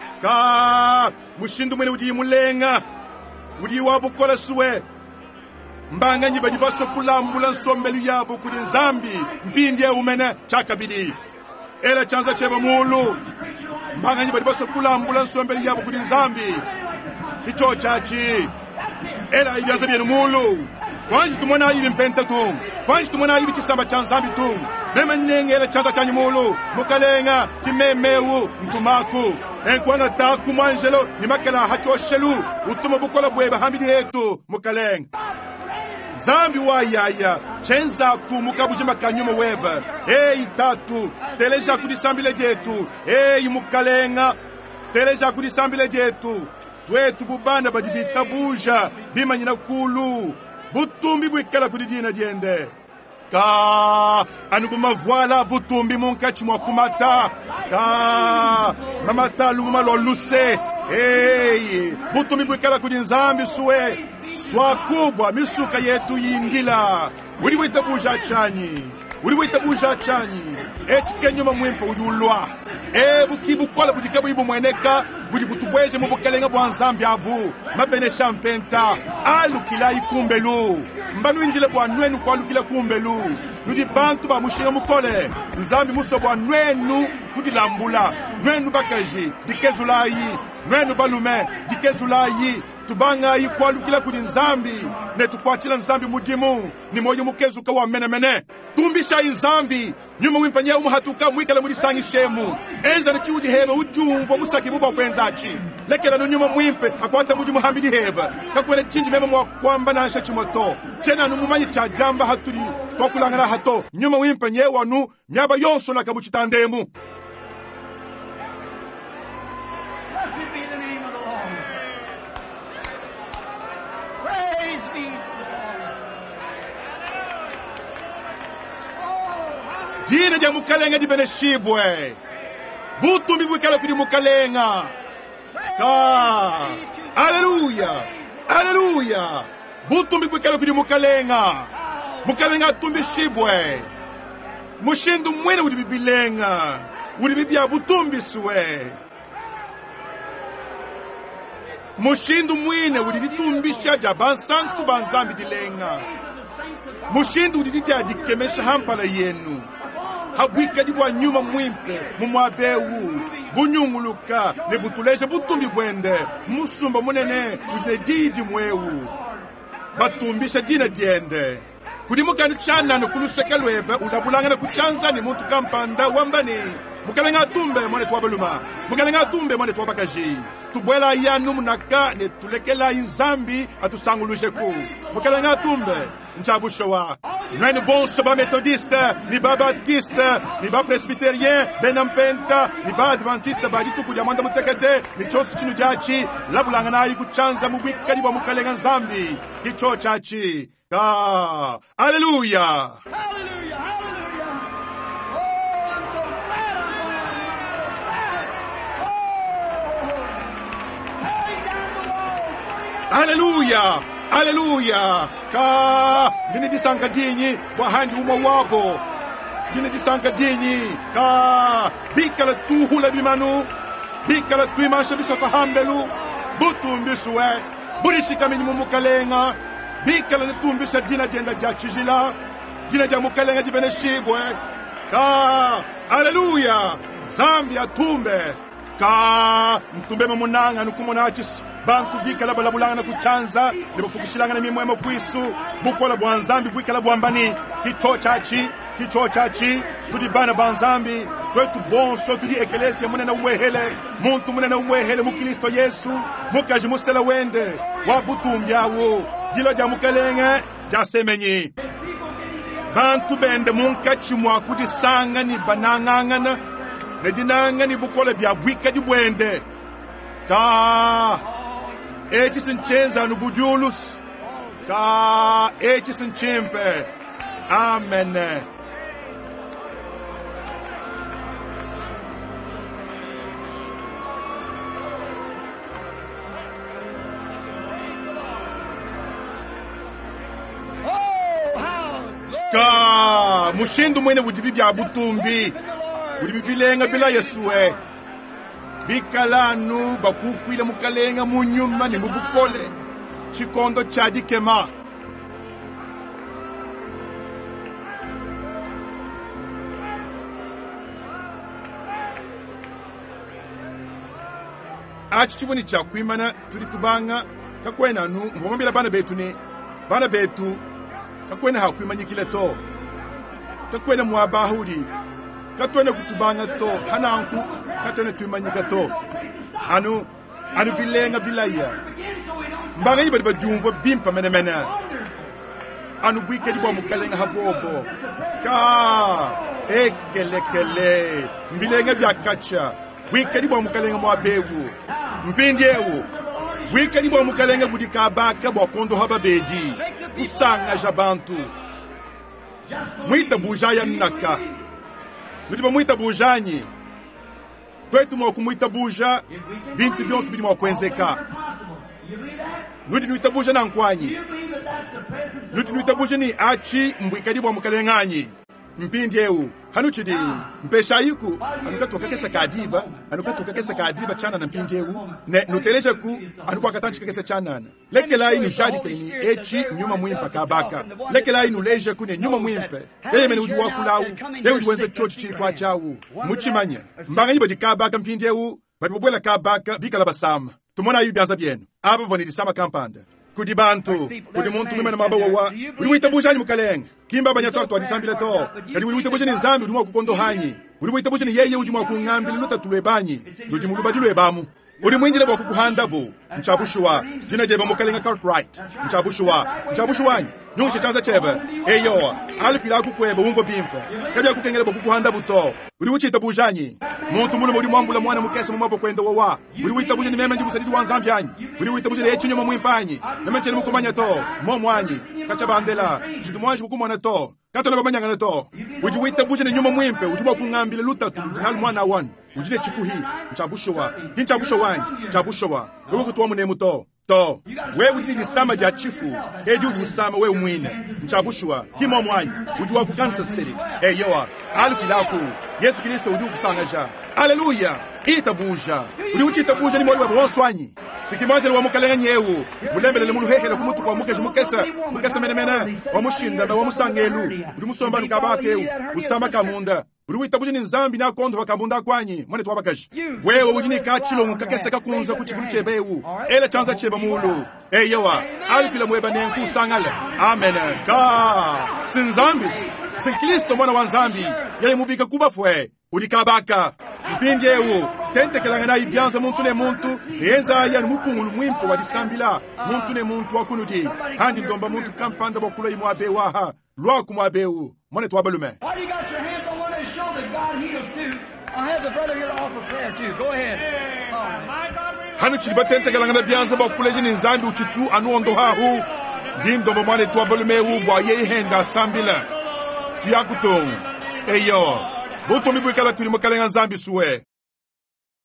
Ka. Mushindu mwene udi imulenga. Udi wabukola suwe. Mbanga nyiba di baso kulambula nsombelu yabo kudi nzambi. Mpindi ya umene chakabidi. Ela chanza cheba mulu. Mbanga nyiba di baso kulambula nsombelu yabo kudi nzambi. Kicho chachi. Ela ibyaze bienu mulu. Kwanji tumona ibi mpenta tum. Kwanji tumona ibi chisamba chanzambi tum. Mema nenge ela chanza chanyi mulu. Mukalenga kimemewu ntumaku. Enkwana taku manjelo ni makela hacho shelu. Utuma bukola bweba hambidi hetu mukalenga. Zambi wa yaya. Chenza ku mukabujima kanyuma weba. Hey tatu. Teleja kudisambile jetu. Hey mukalenga. Teleja kudisambile jetu. Twetu bubana badidi tabuja. Bima nyina kulu. Butumbi bwikala kudidina diende. Ka anuguma voila butumbi munkachi mwa kumata. Ka mamata lumuma loluse. Hey, butumbi bwikala kudinzambi suwe. Swa kubwa misuka yetu yingila. Uri wita buja chanyi. Uri wita buja chanyi. Eti kenyuma mwimpa udi ulwa. E bukibu kola budikabu ibu mweneka. Budi butubweje mubukelenga bwanzambi abu. Mabene shampenta. Alu kila ikumbelu. Mbanu injile bwa nwenu kwa lukila kumbelu. Nudi bantu ba mushinga mukole. Nzambi muso bwa nwenu kuti lambula. Nwenu bakaji. Dikezulayi. Nwenu balume. Dikezulayi. Tubanga yi kwa lukila kudi nzambi. Ne tukwachila nzambi mudimu. Ni moyo mukezu kawa mene mene. Tumbisha nzambi. Nyuma wimpanye umuhatuka mwikala muri sangi shemu. Enza ni chiudi heba ujumvo musaki buba kwenzachi. Lekela no nyuma mwimpe akwanta muji muhambidi heba. Kakwele chinji mema mwa kwamba na ansha chimoto. Chena numumanyi chajamba haturi. Tokulangana hato. Nyuma wimpanye wanu nyaba yonso na kabuchitandemu. Blessed be the name of the Lord. Praise be to the Lord. Dina ja mukalenga di bene shibwe. Butumbi bwikala kudi mukalenga. Ka. Haleluya. Haleluya. Butumbi bwikala kudi mukalenga. Mukalenga tumbi shibwe. Mushindu mwene udi bibilenga. Udi bibia butumbi suwe. Mushindu mwene udi bitumbisha ja bansantu banzambi dilenga. Mushindu udi dia dikemesha hampala yenu. Habwika di bwa nyuma mwimpe mumwabewu bunyunguluka ne butuleje butumbi bwende musumba munene ujine didi mwewu batumbisha dina diende kudimuka ni chana no kulusekelwebe ulabulanga na kuchanza ni muntu kampanda wambani mukalenga tumbe mwane twabaluma mukalenga tumbe mwane twabakaji tubwela yanu munaka ne tulekela inzambi atusanguluje ku mukalenga tumbe Nchabushowa. Nwen bonso ba methodiste, ni ba baptiste, ni ba presbyterien, benampenta, ni ba adventiste ba ditu kujamanda mutekete, ni chosi chinu jachi, labulanga na ikuchanza mubwika ni ba mukalenga nzambi. Kicho chachi. Ah, hallelujah. Hallelujah, hallelujah. Oh, I'm so glad I'm going. Oh, hey, down the wall. Hallelujah. Hallelujah. Ka dini disanka dinyi wahanji umwa wabo. Dini disanka dinyi ka bikala tuhula bimanu. Bikala tuimansha bisota hambelu. Butumbiswe. Burishika minyi mumukalenga. Bikala netumbisha dina jenda jachijila. Dina ja mukalenga jibene shibwe. Ka hallelujah. Zambia tumbe. Ka mtumbe mamunanga nukumonachis. Bantu bikala balabulanga na kuchanza nebufukishilanga na mimwemo kwisu bukola bwanzambi bwikala bwambani kicho chachi kicho chachi tudi bana banzambi kwetu bonso tudi ekelesia munena umwehele muntu munena umwehele mu Kristo Yesu mukaji musela wende wabutumbyawo jilo ja mukalenge ja semenyi bantu bende munkachi mwa kudisanga ni banangangana ne dinanga ni bukola bya bwika di bwende ka Eti sinchenza nubujulus. Ka echi sinchimpe. Amen. Ka mushindu mwene bujibi bya butumbi. Bujibi bilenga bila Yesue. Bikalanu bakukwile mukalenga munyuma ni mubukole. Chikondo chadi kema. Achi chivoni cha kuimana turi tubanga kakwena nu mvomambila bana betu ne bana betu kakwena hakuimanyikile to kakwena mwabahuri katwena kutubanga to hananku katwena tuimanyika to anu anu bilenga bilaya mbanga yiba diba jumvo bimpa mene mene anu bwike diba mukalenga habobo ka ekelekele mbilenga byakacha bwike diba mukalenga mwabewu mpindiewu bwike diba mukalenga budikabaka bokondo hababedi usanga jabantu mwita bujaya naka Nudiba muita bujanyi. Kwetu mwa kumuita buja, binti bionsi bidi mwa kwenzeka. Nudi nuita buja na nkwanyi. Nudi nuita buja ni achi mbwikadi bwa mukalenganyi. Mpindi ewu. Hanuchidi, mpesha yiku, anukatu kakesa kadiba, anukatu kakesa kadiba chana na mpindi ewu, ne nuteleja ku, anukwa katanchi kakesa chana. Leke la inu jadi kelini echi nyuma muimpa kabaka. Leke la inu leja kune nyuma muimpe. Eye mene ujuwa kulau, eye ujuwenze chochi chini kwa chawu. Muchimanya. Mbanga yiba di kabaka mpindi ewu, babibobwela kabaka, bika labasama. Tumona yu bianza bienu. Aba voni di sama kampanda. Kudi bantu, kudi muntu mwema na mabawa wa, uli wita bujani mukalenga. Kimba banyatorto adisambile to. Kadi uli wita bujani nzambi uli mwa kukondo hanyi. Uli wita bujani yeye uji mwa kungambili luta tulwe banyi. Luji mulubadi lwe bamu. Uli mwinjile mwa kukuhanda bu. Mchabushuwa. Jina jeba mukalenga Cartwright. Mchabushuwa. Mchabushuwanyi. Nyungi chanza chebe. Eyo. Alipila kukweba umvo bimpe. Kadi ya kukengele mwa kukuhanda buto. Uli uchita bujani. Muntu mulu mwuri mwambula mwana mukese mwapo kwenda wawa. Uli wita bujani meme njimusadidi wanzambi hanyi. Uli wita bujani echi nyuma mwimpanyi. Meme nchene mukumanya to. Mwa mwanyi. Kachabandela. Jitu mwanji kukumana to. Kato na babanyanga na to. Uji wita bujani nyuma mwimpe. Uji mwa kungambile luta tulu. Jinali mwana wanu. Ujine chikuhi. Mchabushowa. Hinchabushowanyi. Mchabushowa. Wewe kutuwa munemu to. To. Wewe ujini disama ja chifu. Eji uji usama wewe mwine. Mchabushowa. Himo mwanyi. Uji waku Kansas City. Eyowa. Alukilaku. Yesu Kristo uji ukusangaja. Haleluya. Itabuja. Uli uchi itabuja ni mwali wewe wonswanyi. Sikimanje wa mukalenga nyewu. Mulembele mulu hehele kumutu kwa mukeje mukesa. Mukesa mene mene. Wa mushinda na wa musangelu. Uli musomba nukabakeu. Usama kamunda. Uli witabuja ni nzambi na kondo wakambunda kwanyi. Mwene tuwabakaji. Wewe ujini kachilo mukakesa kakunza kuchifuli chebewu. Ele chanza cheba mulu. Eyewa. Alipila mweba nenku sangale. Amen. Ka. Sinzambis. Sinklisto mwana wa nzambi. Yale mubika kubafwe. Uli kabaka. Mpindi ewu. Tente kelangana ibianza muntu ne muntu. Eza ya mupungulu mwimpo wa disambila. Muntu ne muntu wa kunudi. Handi ndomba muntu kampanda wakula imu abewaha. Lua kumu abewu. Mwene tuwabalume. Why do you got your hands on one that show that God heals too? I'll have the brother here to offer prayer too. Go ahead. Oh, my God. Hanu chiliba tente kelangana bianza wakuleji ni nzambi uchitu anu ondo hahu. Dim ndomba mwene tuwabalume uwa yei henda sambila. Tuyakutung. Eyo. Buto mibu ikala turi mukalenga nzambi suwe.